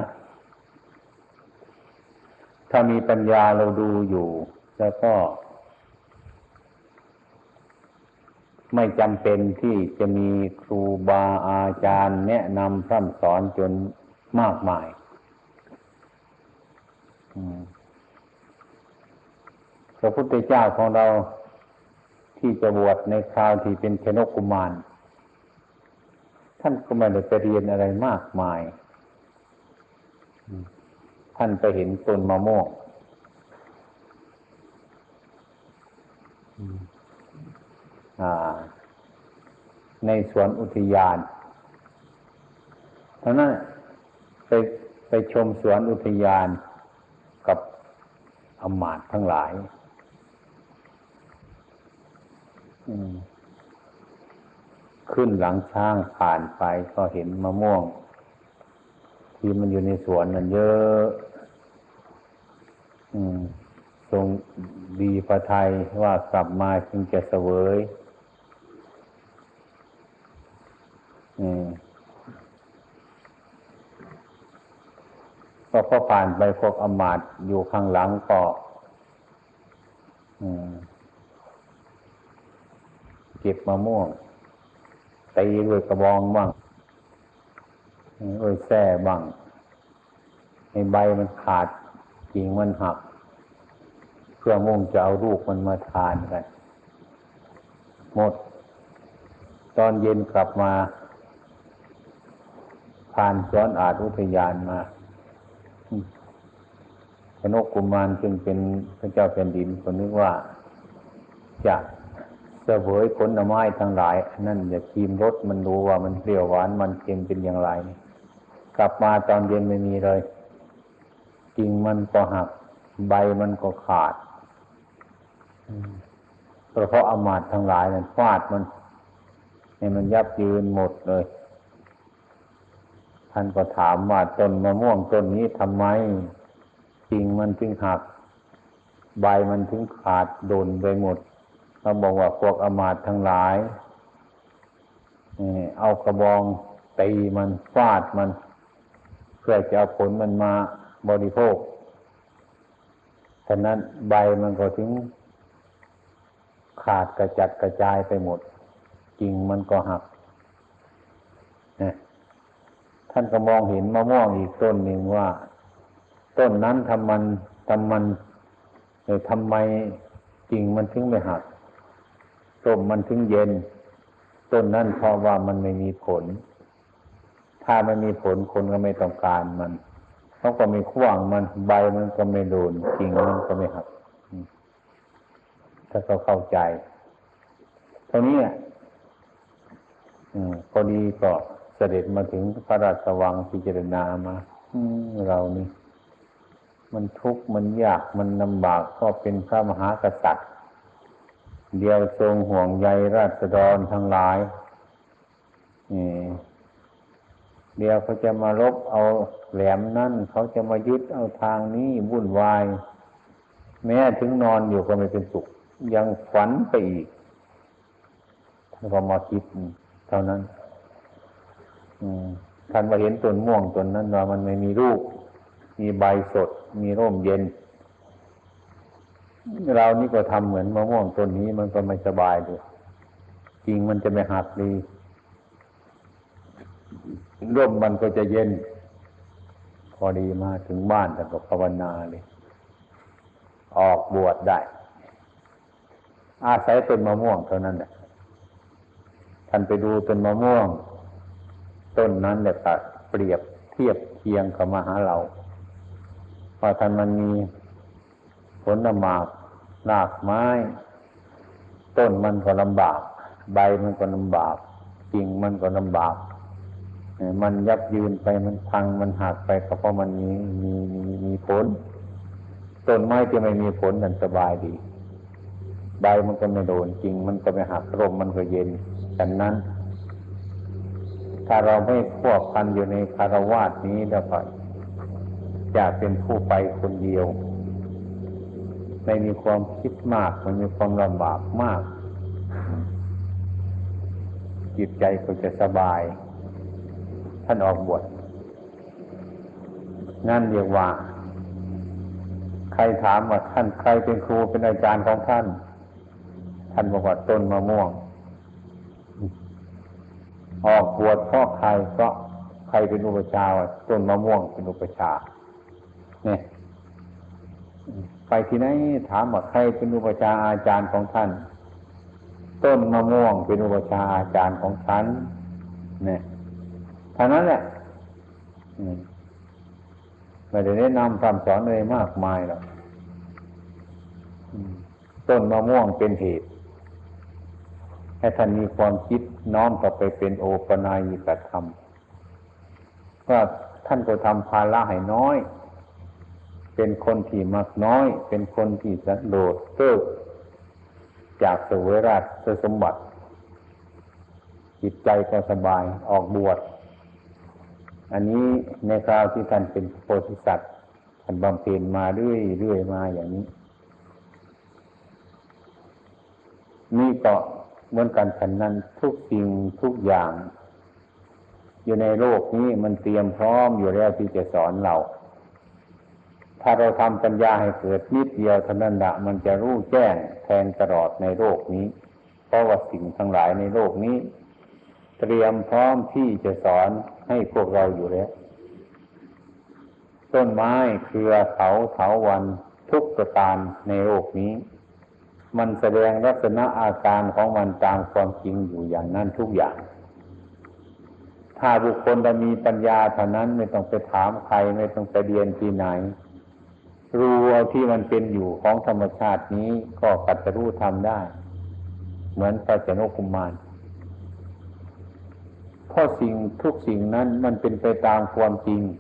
ถ้ามีปัญญาเราดูอยู่แล้วก็ไม่จำเป็นที่จะมีครูบาอาจารย์แนะนำพร่ำสอนจนมากมายพระพุทธเจ้าของเราที่จะบวชในคราวที่เป็นชนกกุมารท่านก็ไม่ได้ไปเรียนอะไรมากมายท่านไปเห็นต้นมะม่วงในสวนอุทยานตอนนั้นไปชมสวนอุทยานกับอมาตย์ทั้งหลายขึ้นหลังช้างผ่านไปก็เห็นมะม่วงที่มันอยู่ในสวนนั่นเยอะทรงดีพระทัยว่ากลับมาจึงจะเสวยก็พอผ่านไปพวกอมาตย์อยู่ข้างหลังก็เก็บมะม่วงตีด้วยกระบองบ้างด้วยแส้บ้างให้ใบมันขาดกิ่งมันหักเพื่อมุ่งจะเอาลูกมันมาทานกันหมดตอนเย็นกลับมาผ่านสวนอาจอุทยานมาชนกกุมารจึงเป็นพระเจ้าแผ่นดินก็นึกว่าจะเสวยผลไม้ทั้งหลายนั่นอย่าชิมรสมันดูว่ามันเปรี้ยวหวานมันเค็มเป็นอย่างไรกลับมาตอนเย็นไม่มีเลยกิ่งมันก็หักใบมันก็ขาดเพราะอมาตย์ทั้งหลายนั้นฟาดมันให้มันยับยืนหมดเลยท่านก็ถามว่าต้นมะม่วงต้นนี้ทำไมกิ่งมันถึงหักใบมันถึงขาดโดนไปหมดเขาบอกว่าพวกอมาตย์ทั้งหลายเอากระบองตีมันฟาดมันเพื่อจะเอาผลมันมาบริโภคฉะนั้นใบมันก็ถึงขาดกระจัดกระจายไปหมดกิ่งมันก็หักท่านก็มองเห็นมะม่วงอีกต้นหนึ่งว่าต้นนั้นทำไมกิ่งมันถึงไม่หักต้นมันถึงเย็นต้นนั้นเพราะว่ามันไม่มีผลถ้าไม่มีผลคนก็ไม่ต้องการมันเขาก็ไม่ขว้างมันใบมันก็ไม่โดนกิ่งมันก็ไม่หักถ้าเขาเข้าใจเท่านี้พอดีก็เสด็จมาถึงพระราชวังพิจารณามาเรานี่มันทุกข์มันยากมันลำบากก็เป็นพระมหากษัตริย์เดียวทรงห่วงใยราษฎรทั้งหลายเดี๋ยวเขาจะมารบเอาแหลมนั่นเขาจะมายึดเอาทางนี้วุ่นวายแม้ถึงนอนอยู่ก็ไม่เป็นสุขยังฝันไปอีกท่านก็มาคิดเท่านั้นท่านมาเห็นต้นม่วงต้นนั้นว่ามันไม่มีลูกมีใบสดมีร่มเย็นเรานี่ก็ทำเหมือนมะม่วงต้นนี้มันก็ไม่สบายด้วยจริงมันจะไม่หักดีร่มมันก็จะเย็นพอดีมาถึงบ้านแต่ก็ภาวนาเลยออกบวชได้อาศัยต้นมะม่วงเท่านั้นแหละท่านไปดูต้นมะม่วงต้นนั้นแหละตัดเปรียบเทียบเคียงกับมาหาเราเพราะท่านมันมีผลหมากรากไม้ต้นมันก็ลำบากใบมันก็ลำบากกิ่งมันก็ลำบากมันยับยืนไปมันพังมันหักไปก็เพราะมันมีผลต้นไม้ที่ไม่มีผลนั่นสบายดีใบมันก็ไม่โดนกิ่งมันก็ไม่หักร่มมันก็เย็นฉะนั้นถ้าเราไม่ควบคันอยู่ในคฤหัสถ์นี้แล้วก็จะเป็นผู้ไปคนเดียวไม่มีความคิดมากไม่มีความลำบากมากจิตใจก็จะสบายท่านออกบวชนั่นเรียกว่าใครถามว่าท่านใครเป็นครูเป็นอาจารย์ของท่านท่านบอกว่าต้นมะม่วงออกบวชเพราะใครก็ใครเป็นอุปชฌาย์ต้นมะม่วงเป็นอุปชฌาย์เนี่ยไปที่ไหนถามว่าใครเป็นอุปชฌาย์อาจารย์ของท่านต้นมะม่วงเป็นอุปชฌาย์อาจารย์ของฉันเนี่ยเท่านั้นแหละไม่ได้แนะนำคำสอนอะไรมากมายหรอกต้นมะม่วงเป็นเหตุให้ท่านมีความคิดน้อมต่อไปเป็นโอปนายกธรรมก็ท่านก็ทำภาระให้น้อยเป็นคนที่มักน้อยเป็นคนที่สันโดษเก้อจากเสวยราชสมบัติจิตใจก็สบายออกบวชอันนี้ในคราวที่ท่านเป็นโพธิสัตว์ท่านบำเพ็ญมาเรื่อยมาอย่างนี้นี่ก็เหมือนกันฉะนั้นทุกสิ่งทุกอย่างอยู่ในโลกนี้มันเตรียมพร้อมอยู่แล้วที่จะสอนเราถ้าเราทำปัญญาให้เกิดนิดเดียวเท่านั้นละมันจะรู้แจ้งแทงตลอดในโลกนี้เพราะว่าสิ่งทั้งหลายในโลกนี้เตรียมพร้อมที่จะสอนให้พวกเราอยู่แล้วต้นไม้เครือเถาวัลย์ทุกประการในโลกนี้มันแสดงลักษณะอาการของมันตามความจริงอยู่อย่างนั้นทุกอย่างถ้าบุคคลจะมีปัญญาเท่านั้นไม่ต้องไปถามใครไม่ต้องไปเรียนที่ไหนรู้เอาที่มันเป็นอยู่ของธรรมชาตินี้ก็กัตตรู้ทำได้เหมือนพระเจ้ากุมารเพราะสิ่งทุกสิ่งนั้นมันเป็นไปตามความจริง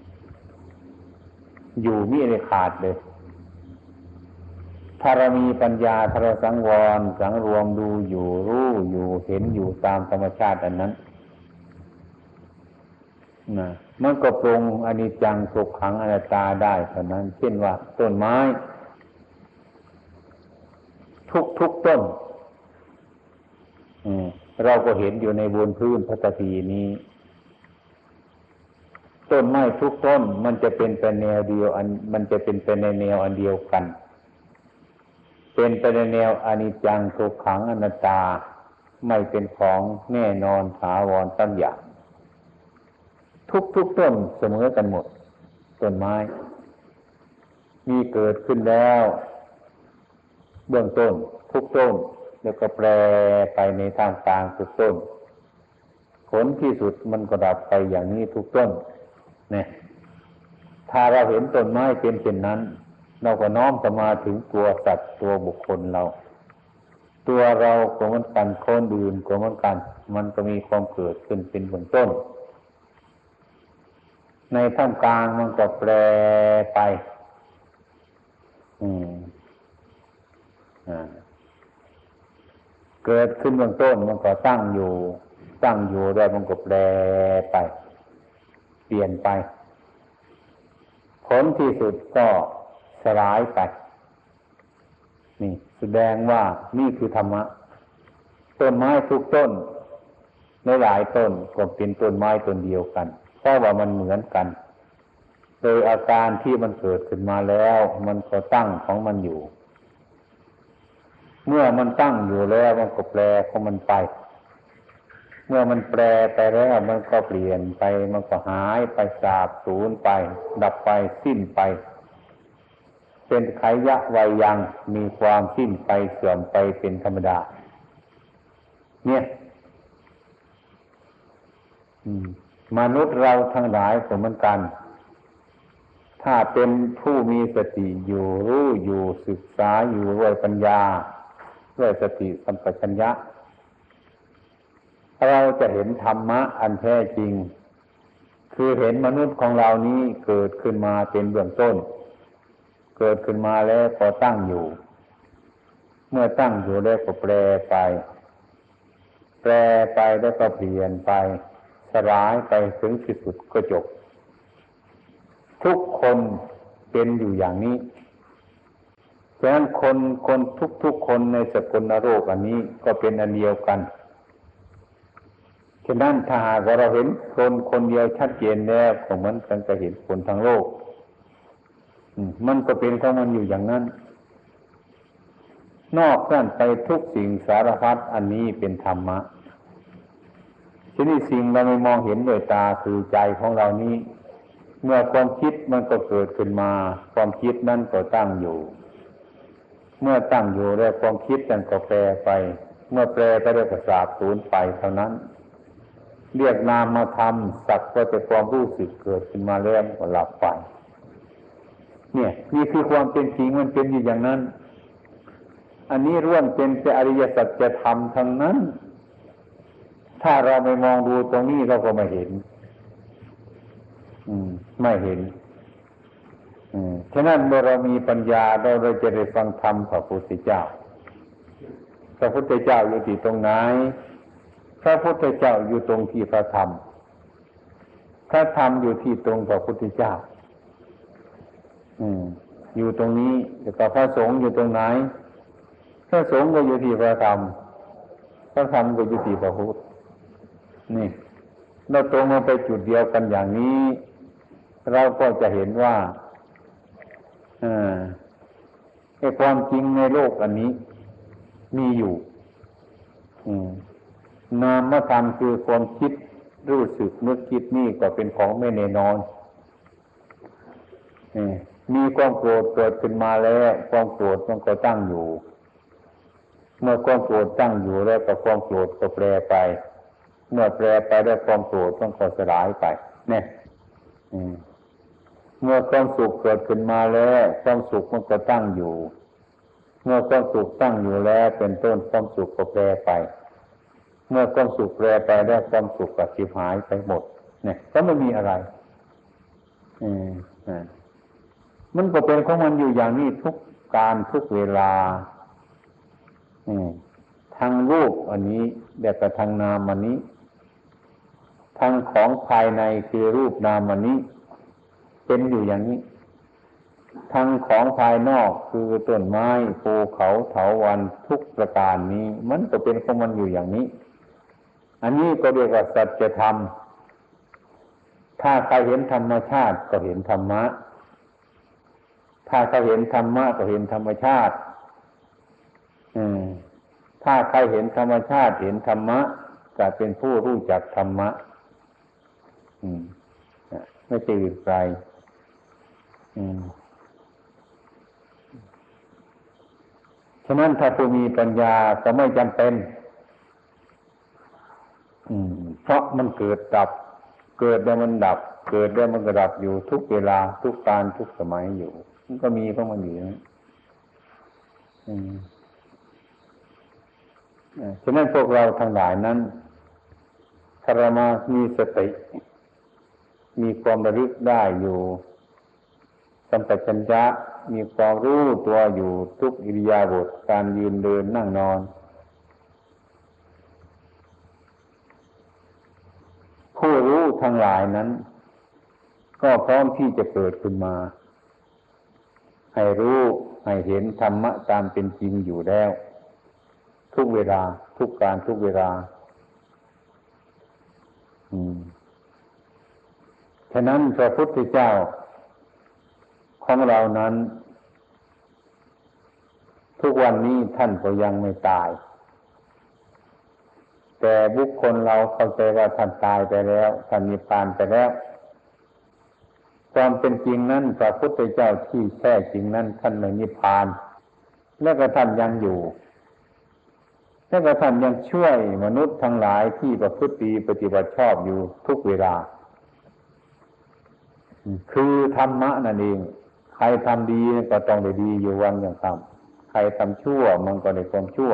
อยู่มิได้ขาดเลยถ้าเรามีปัญญาถ้าเราสังวรสังรวมดูอยู่รู้อยู่เห็นอยู่ตามธรรมชาติอันนั้นนะมันก็ปรุงอนิจจังทุกขังอนัตตาได้เท่านั้นเช่นว่าต้นไม้ทุกต้นเราก็เห็นอยู่ในบนพื้นพระตพีนี้ต้นไม้ทุกต้นมันจะเป็นไปแนวเดียวมันจะเป็นไปในแนวอันเดียวกันเป็นไปในแนวอนิจจังทุกขังอนัตตาไม่เป็นของแน่นอนถาวรสักอย่างทุกต้นเสมอกันหมดต้นไม้มีเกิดขึ้นแล้วเบื้องต้นทุกต้นแล้วก็แปรไปในท่ามกลางทุกต้นผลที่สุดมันก็ดับไปอย่างนี้ทุกต้นเนี่ยถ้าเราเห็นต้นไม้เป็นเช่นนั้นเราก็น้อมเข้ามาถึงตัวสัตว์ตัวบุคคลเราตัวเราก็เหมือนกันคนอื่นก็เหมือนกันมันก็มีความเกิดขึ้นเป็นเบื้องต้นในท่ามกลางมันก็แปรไปเกิดขึ้นเบื้องต้นมันก็ตั้งอยู่แล้วมันก็แปรไปเปลี่ยนไปผลที่สุดก็สลายไปนี่แสดงว่านี่คือธรรมะต้นไม้ทุกต้นในหลายต้นก็เป็นต้นไม้ต้นเดียวกันเพราะว่ามันเหมือนกันโดยอาการที่มันเกิดขึ้นมาแล้วมันก็ตั้งของมันอยู่เมื่อมันตั้งอยู่แล้วมันก็แปรของมันไปเมื่อมันแปรไปแล้วมันก็เปลี่ยนไปมันก็หายไปสาบสูญไปดับไปสิ้นไปเป็นไขยะวัยยังมีความสิ้นไปเสื่อมไปเป็นธรรมดาเนี่ยมนุษย์เราทั้งหลายก็เหมือนกันถ้าเป็นผู้มีสติอยู่รู้อยู่ศึกษาอยู่ด้วยปัญญาด้วยสติสัมปชัญญะเราจะเห็นธรรมะอันแท้จริงคือเห็นมนุษย์ของเรานี้เกิดขึ้นมาเป็นเบื้องต้นเกิดขึ้นมาแล้วก็ตั้งอยู่เมื่อตั้งอยู่แล้วก็แปรไปแล้วก็เปลี่ยนไปสลายไปถึงที่สุดก็จบทุกคนเป็นอยู่อย่างนี้ฉะนั้นคนทุกคนในสกลโลกอันนี้ก็เป็นอันเดียวกันฉะนั้นถ้าหากเราเห็นคนเดียวชัดเจนแล้วก็เหมือนกันจะเห็นคนทั้งโลกมันก็เป็นของมันอยู่อย่างนั้นนอกนั้นไปทุกสิ่งสารพัดอันนี้เป็นธรรมะทีนี้สิ่งเราไม่มองเห็นด้วยตาคือใจของเรานี้เมื่อความคิดมันก็เกิดขึ้นมาความคิดนั้นก็ตั้งอยู่เมื่อตั้งอยู่แล้วความคิดนั้นก็แปรไปเมื่อแปรไปแล้วก็สาบสูญไปเท่านั้นเรียกนามธรรมสักก็แต่ความรู้สึกเกิดขึ้นมาแล้วก็หลับไปเนี่ยนี่คือความเป็นจริงมันเป็นอยู่อย่างนั้นอันนี้ล้วนเป็นแต่อริยสัจธรรมทั้งนั้นถ้าเราไม่มองดูตรงนี้เราก็ไม่เห็นไม่เห็นฉะนั้นเมื่อเรามีปัญญาเราจะได้ฟังธรรมพระพุทธเจ้าพระพุทธเจ้าอยู่ที่ตรงไหนพระพุทธเจ้าอยู่ตรงที่พระธรรมพระธรรมอยู่ที่ตรงพระพุทธเจ้าอยู่ตรงนี้แล้วก็พระสงฆ์อยู่ตรงไหนพระสงฆ์ก็อยู่ที่พระธรรมพระธรรมก็อยู่ที่พระพุทธนี่เราตรงมาไปจุดเดียวกันอย่างนี้เราก็จะเห็นว่าไอ้ความจริงในโลกอันนี้มีอยู่นามธรรมคือความคิดรู้สึกนึกคิดนี่ก็เป็นของไม่แน่นอนมีความโกรธเกิดขึ้นมาแล้วความโกรธมันก็ตั้งอยู่เมื่อความโกรธตั้งอยู่แล้วก็ความโกรธก็แปรไปเมื่อแปรไปแล้วความโกรธมันก็สลายไปเนี่ยเมื่อความสุขเกิดขึ้นมาแล้วความสุขมันก็ตั้งอยู่เมื่อความสุขตั้งอยู่แล้วเป็นต้นความสุขก็แปรไปเมื่อความสุขแปรไปแล้วความสุขก็สิบหายไปหมดเนี่ยก็ไม่มีอะไรมันก็เป็นของมันอยู่อย่างนี้ทุกการทุกเวลาทางรูปอันนี้แต่กับทางนามอันนี้ทั้งของภายในคือรูปนามอันนี้เป็นอยู่อย่างนี้ทั้งของภายนอกคือต้นไม้ภูเขาเถาวัลย์ทุกประการนี้มันก็เป็นของมันอยู่อย่างนี้อันนี้ก็เรียกว่าสัจธรรมถ้าใครเห็นธรรมชาติก็เห็นธรรมะถ้าใครเห็นธรรมะก็เห็นธรรมชาติถ้าใครเห็นธรรมชาติเห็นธรรมะจะเป็นผู้รู้จักธรรมะไม่ใช่อื่นไกลฉะนั้นถ้าผู้มีปัญญาก็ไม่จำเป็นเพราะมันเกิดดับเกิดแล้วมันดับเกิดแล้วมันก็ดับอยู่ทุกเวลาทุกการทุกสมัยอยู่มันก็มีของมันอยู่ฉะนั้นพวกเราทั้งหลายนั้นถ้าเรามามีสติมีความระลึกได้อยู่สัมปชัญญะมีความรู้ตัวอยู่ทุกอิริยาบถการยืนเดินนั่งนอนผู้รู้ทั้งหลายนั้นก็พร้อมที่จะเกิดขึ้นมาให้รู้ให้เห็นธรรมะตามเป็นจริงอยู่แล้วทุกเวลาทุกการทุกเวลาฉะนั้นพระพุทธเจ้าของเรานั้นทุกวันนี้ท่านก็ยังไม่ตายแต่บุคคลเราเข้าใจว่าท่านตายไปแล้วท่านนิพพานไปแล้วความเป็นจริงนั้นพระพุทธเจ้าที่แท้จริงนั้นท่านไม่นิพพานแล้วก็ท่านยังอยู่แล้วก็ท่านยังช่วยมนุษย์ทั้งหลายที่ประพฤติดีปฏิบัติชอบอยู่ทุกเวลาคือธรรมะนั่นเองใครทำดีก็ต้องได้ดีอยู่วันอย่างค่ำใครทำชั่วมันก็ได้ความชั่ว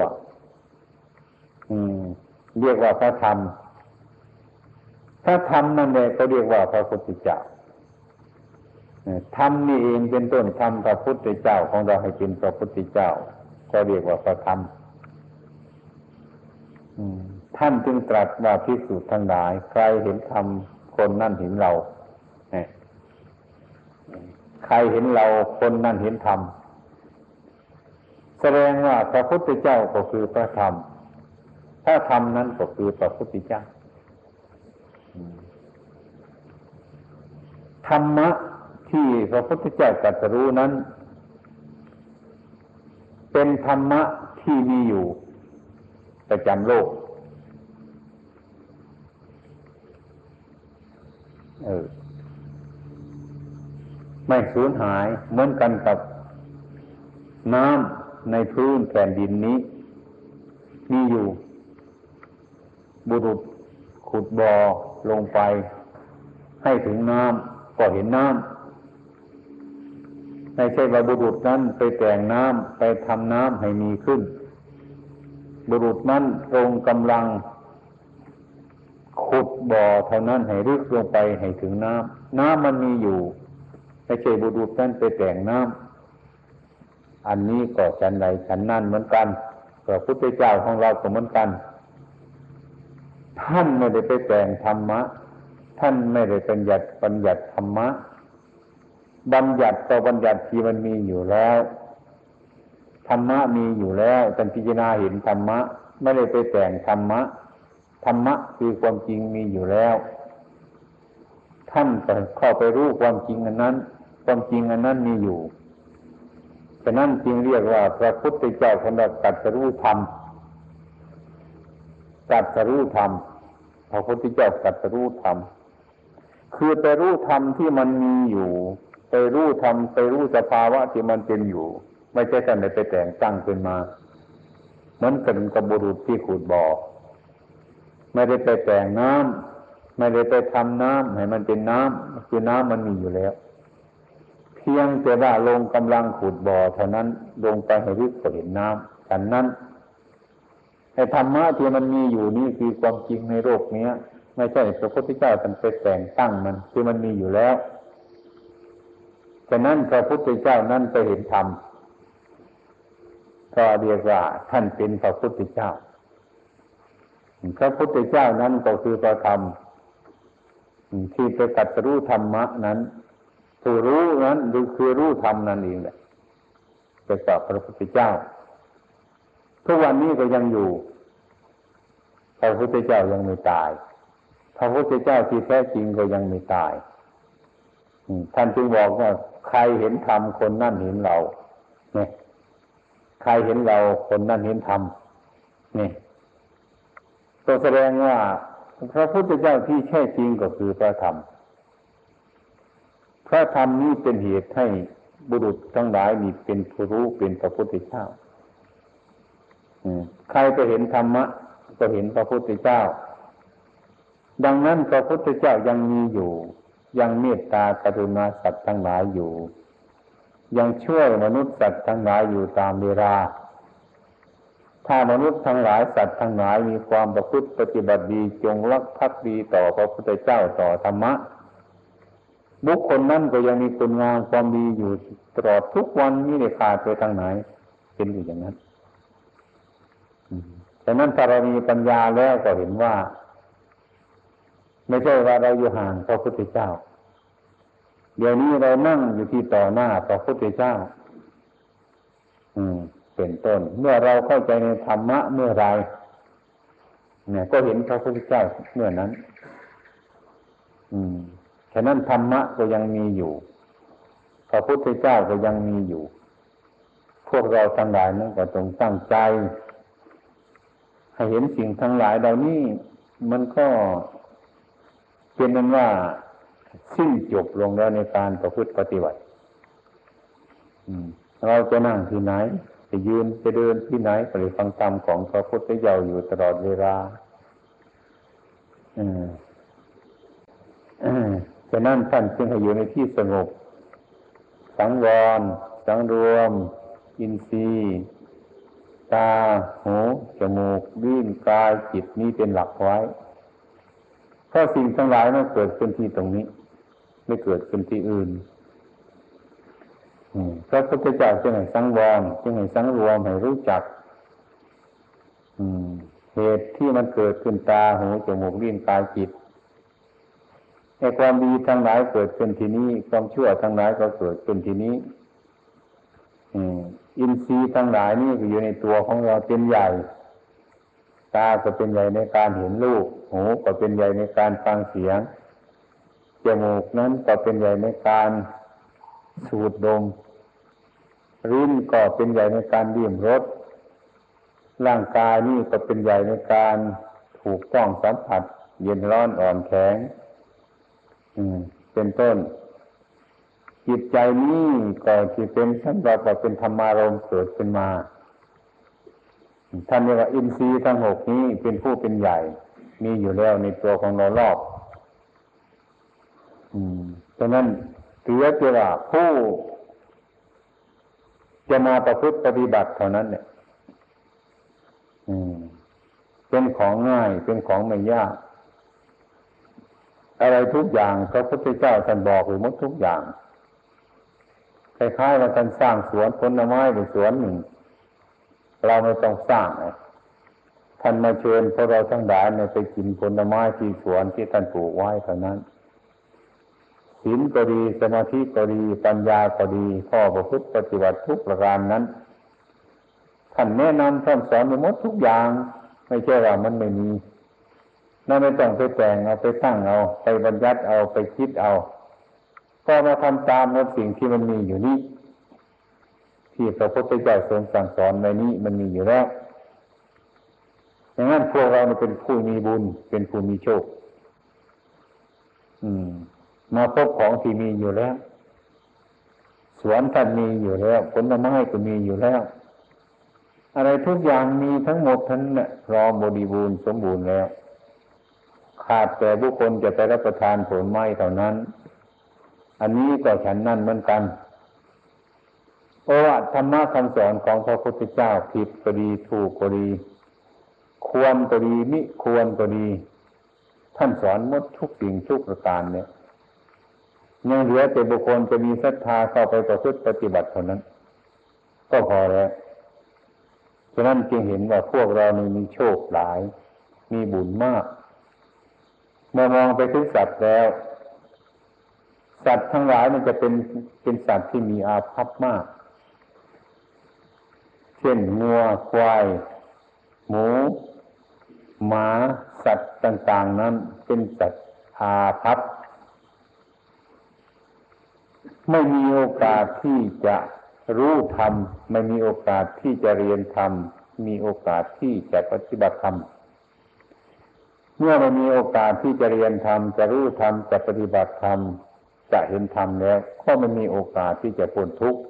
เรียกว่าพระธรรมพระธรรมนั่นแหละก็เรียกว่าพระพุทธเจ้าธรรมนี่เองเป็นต้นธรรมพระพุทธเจ้าของเราให้เป็นพระพุทธเจ้าก็เรียกว่าพระธรรมท่านจึงตรัสว่าภิกษุทั้งหลายใครเห็นธรรมคนนั่นเห็นเราใครเห็นเราคนนั่นเห็นธรรมแสดงว่าพระพุทธเจ้าก็คือพระธรรมพระธรรมนั้นก็คือพระพุทธเจ้าธรรมะที่พระพุทธเจ้าตรัสรู้นั้นเป็นธรรมะที่มีอยู่ประจำโลกไม่สูญหายเหมือนกันกับน้ำในพื้นแผ่นดินนี้มีอยู่บุรุษขุดบ่อลงไปให้ถึงน้ำก็เห็นน้ำไม่ใช่ว่าบุรุษนั้นไปแต่งน้ำไปทำน้ำให้มีขึ้นบุรุษนั้นตรงกำลังขุดบ่อเท่านั้นให้ลึกลงไปให้ถึงน้ำน้ำมันมีอยู่ไม่ใช่บุรุษนั้นไปแต่งน้ำอันนี้ก็ฉันใดฉันนั่นเหมือนกันพระพุทธเจ้าของเราก็เหมือนกันท่านไม่ได้ไปแต่งธรรมะท่านไม่ได้บัญญัติธรรมะบัญญัติต่อบัญญัติที่มันมีอยู่แล้วธรรมะมีอยู่แล้วท่านพิจารณาเห็นธรรมะไม่ได้ไปแต่งธรรมะธรรมะคือความจริงมีอยู่แล้วท่านก็เข้าไปรู้ความจริงอันนั้นความจริงอันนั้นมีอยู่ฉะนั้นจึงเรียกว่าพระพุทธเจ้าของเราตรัสรู้ธรรมตรัสรู้ธรรมพระพุทธเจ้าตรัสรู้ธรรมคือไปรู้ธรรมที่มันมีอยู่ไปรู้ธรรมไปรู้สภาวะที่มันเป็นอยู่ไม่ใช่ท่านไปแต่งตั้งขึ้นมาเหมือนกันกับบุรุษที่ขุดบ่อไม่ได้ไปแต่งน้ำไม่ได้ไปทำน้ำให้มันเป็นน้ำคือน้ำมันมีอยู่แล้วเพียงแต่ว่าลงกำลังขุดบ่อเท่านั้นลงไปให้ลึกก็เห็นน้ำฉันนั้นไอ้ธรรมะที่มันมีอยู่นี่คือความจริงในโลกนี้ไม่ใช่พระพุทธเจ้าท่านไปแต่งตั้งมันคือมันมีอยู่แล้วฉะนั้นพระพุทธเจ้านั้นไปเห็นธรรมก็เรียกว่าท่านเป็นพระพุทธเจ้าพระพุทธเจ้านั้นก็คือพระธรรมที่ไปตรัสรู้ธรรมะนั้นผู้รู้นั้นคือรู้ธรรมนั่นเองแหละเป็นพระพุทธเจ้าทุกวันนี้ก็ยังอยู่พระพุทธเจ้ายังไม่ตายพระพุทธเจ้าที่แท้จริงก็ยังไม่ตายท่านจึงบอกว่าใครเห็นธรรมคนนั่นเห็นเราเนี่ยใครเห็นเราคนนั่นเห็นธรรมนี่ก็แสดงว่าพระพุทธเจ้าที่แท้จริงก็คือพระธรรมพระธรรมนี้เป็นเหตุให้บุรุษทั้งหลายมีเป็นผู้รู้เป็นพระพุทธเจ้าใครก็เห็นธรรมะก็เห็นพระพุทธเจ้าดังนั้นพระพุทธเจ้ายังมีอยู่ยังเมตตากรุณาสัตว์ทั้งหลายอยู่ยังช่วยมนุษย์สัตว์ทั้งหลายอยู่ตามเวลาถ้ามนุษย์ทั้งหลายสัตว์ทั้งหลายมีความประพฤติปฏิบัติดีจงรักภักดีต่อพระพุทธเจ้าต่อธรรมะบุคคลนั้นก็ยังมีคุณงามความดีอยู่ตลอดทุกวันนี้ไม่ขาดไปทางไหนเป็นอยู่อย่างนั้นฉะนั้นถ้าเรามีปัญญาแล้วก็เห็นว่าไม่ใช่ว่าเราอยู่ห่างพระพุทธเจ้าเดี๋ยวนี้เรานั่งอยู่ที่ต่อหน้าพระพุทธเจ้าเป็นต้นเมื่อเราเข้าใจในธรรมะเมื่อไรเนี่ยก็เห็นพระพุทธเจ้าเมื่อนั้นฉะนั้นธรรมะก็ยังมีอยู่พระพุทธเจ้าก็ยังมีอยู่พวกเราทั้งหลายนั้นก็ต้องตั้งใจให้เห็นสิ่งทั้งหลายเหล่านี้มันก็เป็นนั้นว่าสิ้นจบลงแล้วในการประพฤติปฏิบัติเราจะนั่งที่ไหนจะยืนจะเดินที่ไหนก็ได้ฟังธรรมของพระพุทธเจ้าอยู่ตลอดเวลาฉะนั้นท่านจึงให้อยู่ในที่สงบสังวรสังรวมอินทรีย์ตาหูจมูกลิ้นกายจิตนี้เป็นหลักไว้เพราะสิ่งทั้งหลายมันเกิดขึ้นที่ตรงนี้ไม่เกิดขึ้นที่อื่นพระพุทธเจ้าจึงให้สังวรจึงให้สังรวมให้รู้จักเหตุที่มันเกิดขึ้นตาหูจมูกลิ้นกายจิตไอ้ความดีทั้งหลายเกิดขึ้นที่นี้ความชั่วทั้งหลายก็เกิดขึ้นที่นี้อินทรีย์ทั้งหลายนี่ก็อยู่ในตัวของเราเป็นใหญ่ตาก็เป็นใหญ่ในการเห็นรูปหูก็เป็นใหญ่ในการฟังเสียงจมูกนั้นก็เป็นใหญ่ในการสูดดมลิ้นก็เป็นใหญ่ในการลิ้มรสร่างกายนี่ก็เป็นใหญ่ในการถูกต้องสัมผัสเย็นร้อนอ่อนแข็งเป็นต้นจิตใจนี้ก็ที่เป็นสำหรับว่าเป็นธรรมารมณ์เกิดขึ้นมาท่านเรียกว่าอินทรีย์ทั้งหกนี้เป็นผู้เป็นใหญ่มีอยู่แล้วในตัวของเรารอบฉะนั้นถือว่าผู้จะมาประพฤติปฏิบัติเท่านั้นเนี่ยเป็นของง่ายเป็นของไม่ยากอะไรทุกอย่างพระพุทธเจ้าท่านบอกไว้หมดทุกอย่างคล้ายๆว่าท่านสร้างสวนผลไม้ในสวนหนึ่งเราไม่ต้องสร้างท่านมาเชิญพวกเราทั้งหลายไปกินผลไม้ที่สวนที่ท่านปลูกไว้เท่านั้นศีลก็ดีสมาธิก็ดีปัญญาก็ดีข้อประพฤติปฏิบัติทุกประการนั้นท่านแนะนำท่านสอนไปหมดทุกอย่างไม่ใช่ว่ามันไม่มีนั่นไม่ต้องไปแต่งเอาไปตั้งเอาไปบัญญัติเอาไปคิดเอาก็มาทำตามในสิ่งที่มันมีอยู่นี้ที่พระพุทธเจ้าทรงสั่งสอนในนี้มันมีอยู่แล้วอย่างนั้นพวกเราเป็นผู้มีบุญเป็นผู้มีโชคมาพบของที่มีอยู่แล้วสวนท่านมีอยู่แล้วผลไม้ก็มีอยู่แล้วอะไรทุกอย่างมีทั้งหมดทั้งนั้นพร้อมบริบูรณ์สมบูรณ์แล้วขาดแต่บุคคลจะไปรับประทานผลไม้เท่านั้นอันนี้ก็ฉันนั่นเหมือนกันเพราะว่าธรรมะคำสอนของพระพุทธเจ้าผิดก็ดีถูกก็ดีควรก็ดีมิควรก็ดีท่านสอนหมดทุกสิ่งทุกประการเนี่ยยังเหลือแต่บุคคลจะมีศรัทธาเข้าไปประพฤติปฏิบัติเท่านั้นก็พอแล้วฉะนั้นจึงเห็นว่าพวกเรามีโชคหลายมีบุญมากเมื่อมองไปถึงสัตว์แล้วสัตว์ทั้งหลายมันจะเป็นสัตว์ที่มีอาภัพมากเช่นงัวควายหมูหมาสัตว์ต่างๆนั้นเป็นสัตว์อาภัพไม่มีโอกาสที่จะรู้ธรรมไม่มีโอกาสที่จะเรียนธรรมมีโอกาสที่จะปฏิบัติธรรมเมื่อไม่มีโอกาสที่จะเรียนธรรมจะรู้ธรรมจะปฏิบัติธรรมจะเห็นธรรมแล้วก็ไม่มีโอกาสที่จะพ้นทุกข์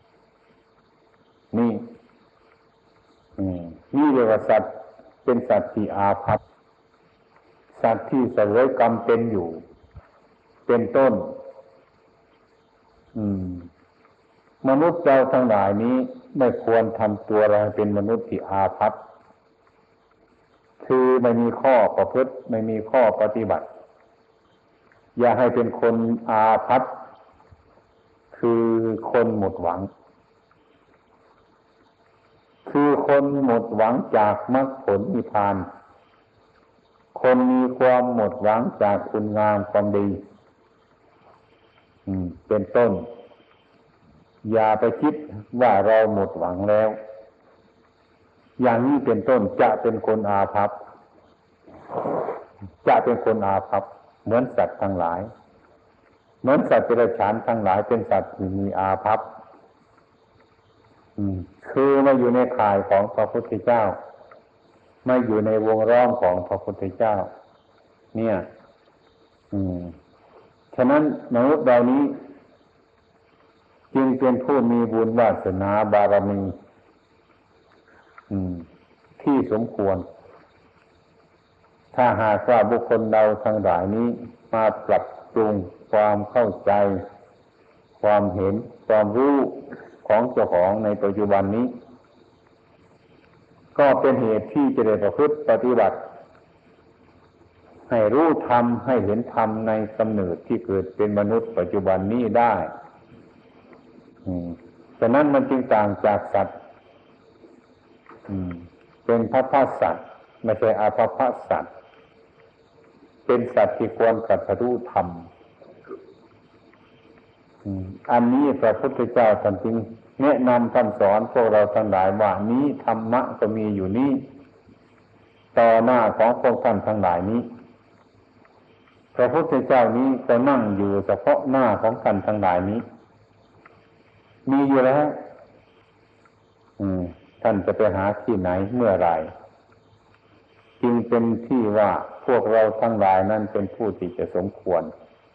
นี่เรียกว่าสัตว์เป็นสัตว์ที่อาภัพสัตว์ที่เสวยกรรมเป็นอยู่เป็นต้นมนุษย์เราทั้งหลายนี้ไม่ควรทำตัวเราเป็นมนุษย์ที่อาภัพคือไม่มีข้อประพฤติไม่มีข้อปฏิบัติอย่าให้เป็นคนอาภัพคือคนหมดหวังคือคนหมดหวังจากมรรคผลนิพพานคนมีความหมดหวังจากคุณงามความดีเป็นต้นอย่าไปคิดว่าเราหมดหวังแล้วอย่างนี้เป็นต้นจะเป็นคนอาภัพจะเป็นคนอาภัพเหมือนสัตว์ทั้งหลายเหมือนสัตว์เดรัจฉานทั้งหลายเป็นสัตว์ที่มีอาภัพคือมาอยู่ในข่ายของพระพุทธเจ้าไม่อยู่ในวงล้อมของพระพุทธเจ้าเนี่ยฉะนั้นมนุษย์เหล่านี้จึงเป็นผู้มีบุญวาสนาบารมีที่สมควรถ้าหากว่าบุคคลเราทั้งหลายนี้มาปรับปรุงความเข้าใจความเห็นความรู้ของเจ้าของในปัจจุบันนี้ก็เป็นเหตุที่จะได้ประพฤติปฏิบัติให้รู้ธรรมให้เห็นธรรมในกำเนิดที่เกิดเป็นมนุษย์ปัจจุบันนี้ได้ฉะนั้นมันจึงต่างจากสัตว์เป็นภัพสัตว์ไม่ใช่อาภัพสัตว์เป็นสัตว์ที่ควรตรัสรู้ธรรมอันนี้พระพุทธเจ้าท่านจึงแนะนำท่านสอนพวกเราทั้งหลายว่านี้ธรรมะก็มีอยู่นี้ต่อหน้าของพวกท่านทั้งหลายนี้พระพุทธเจ้านี้ก็นั่งอยู่เฉพาะหน้าของท่านทั้งหลายนี้มีอยู่แล้วท่านจะไปหาที่ไหนเมื่อไรจึงเป็นที่ว่าพวกเราทั้งหลายนั้นเป็นผู้ที่จะสมควร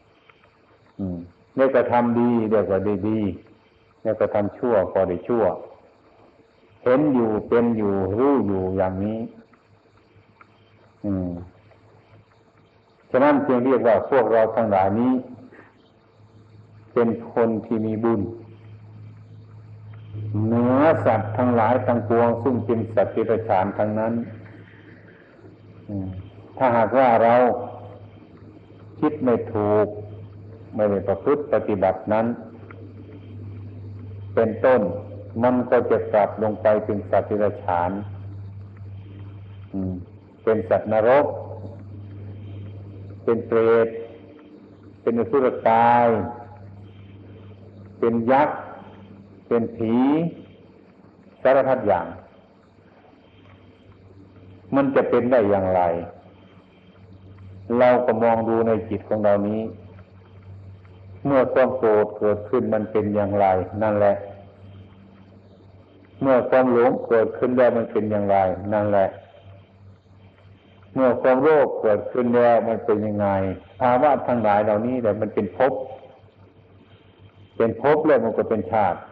ได้กระทำดีได้ก็ได้ดีได้กระทำชั่วก็ได้ชั่วเห็นอยู่เป็นอยู่รู้อยู่อย่างนี้ฉะนั้นจึงเรียกว่าพวกเราทั้งหลายนี้เป็นคนที่มีบุญเหนือสัตว์ทั้งหลายทั้งปวงซึ่งเป็นสัตว์เดรัจฉานทั้งนั้นถ้าหากว่าเราคิดไม่ถูกไม่ได้ประพฤติปฏิบัตินั้นเป็นต้นมันก็จะกลับลงไปเป็นสัตว์เดรัจฉานเป็นสัตว์นรกเป็นเปรตเป็นอสุรกายเป็นยักษ์เป็นผีสารพัดอย่างมันจะเป็นได้อย่างไรเราก็มองดูในจิตของเรานี้เมื่อความโกรธเกิดขึ้นมันเป็นอย่างไรนั่นแหละเมื่อความหลงเกิดขึ้นแล้วมันเป็นอย่างไรนั่นแหละเมื่อความโลภเกิดขึ้นแล้วมันเป็นยังไงภาวะทั้งหลายเหล่านี้แต่มันเป็นภพแล้วมันก็เป็นชาติ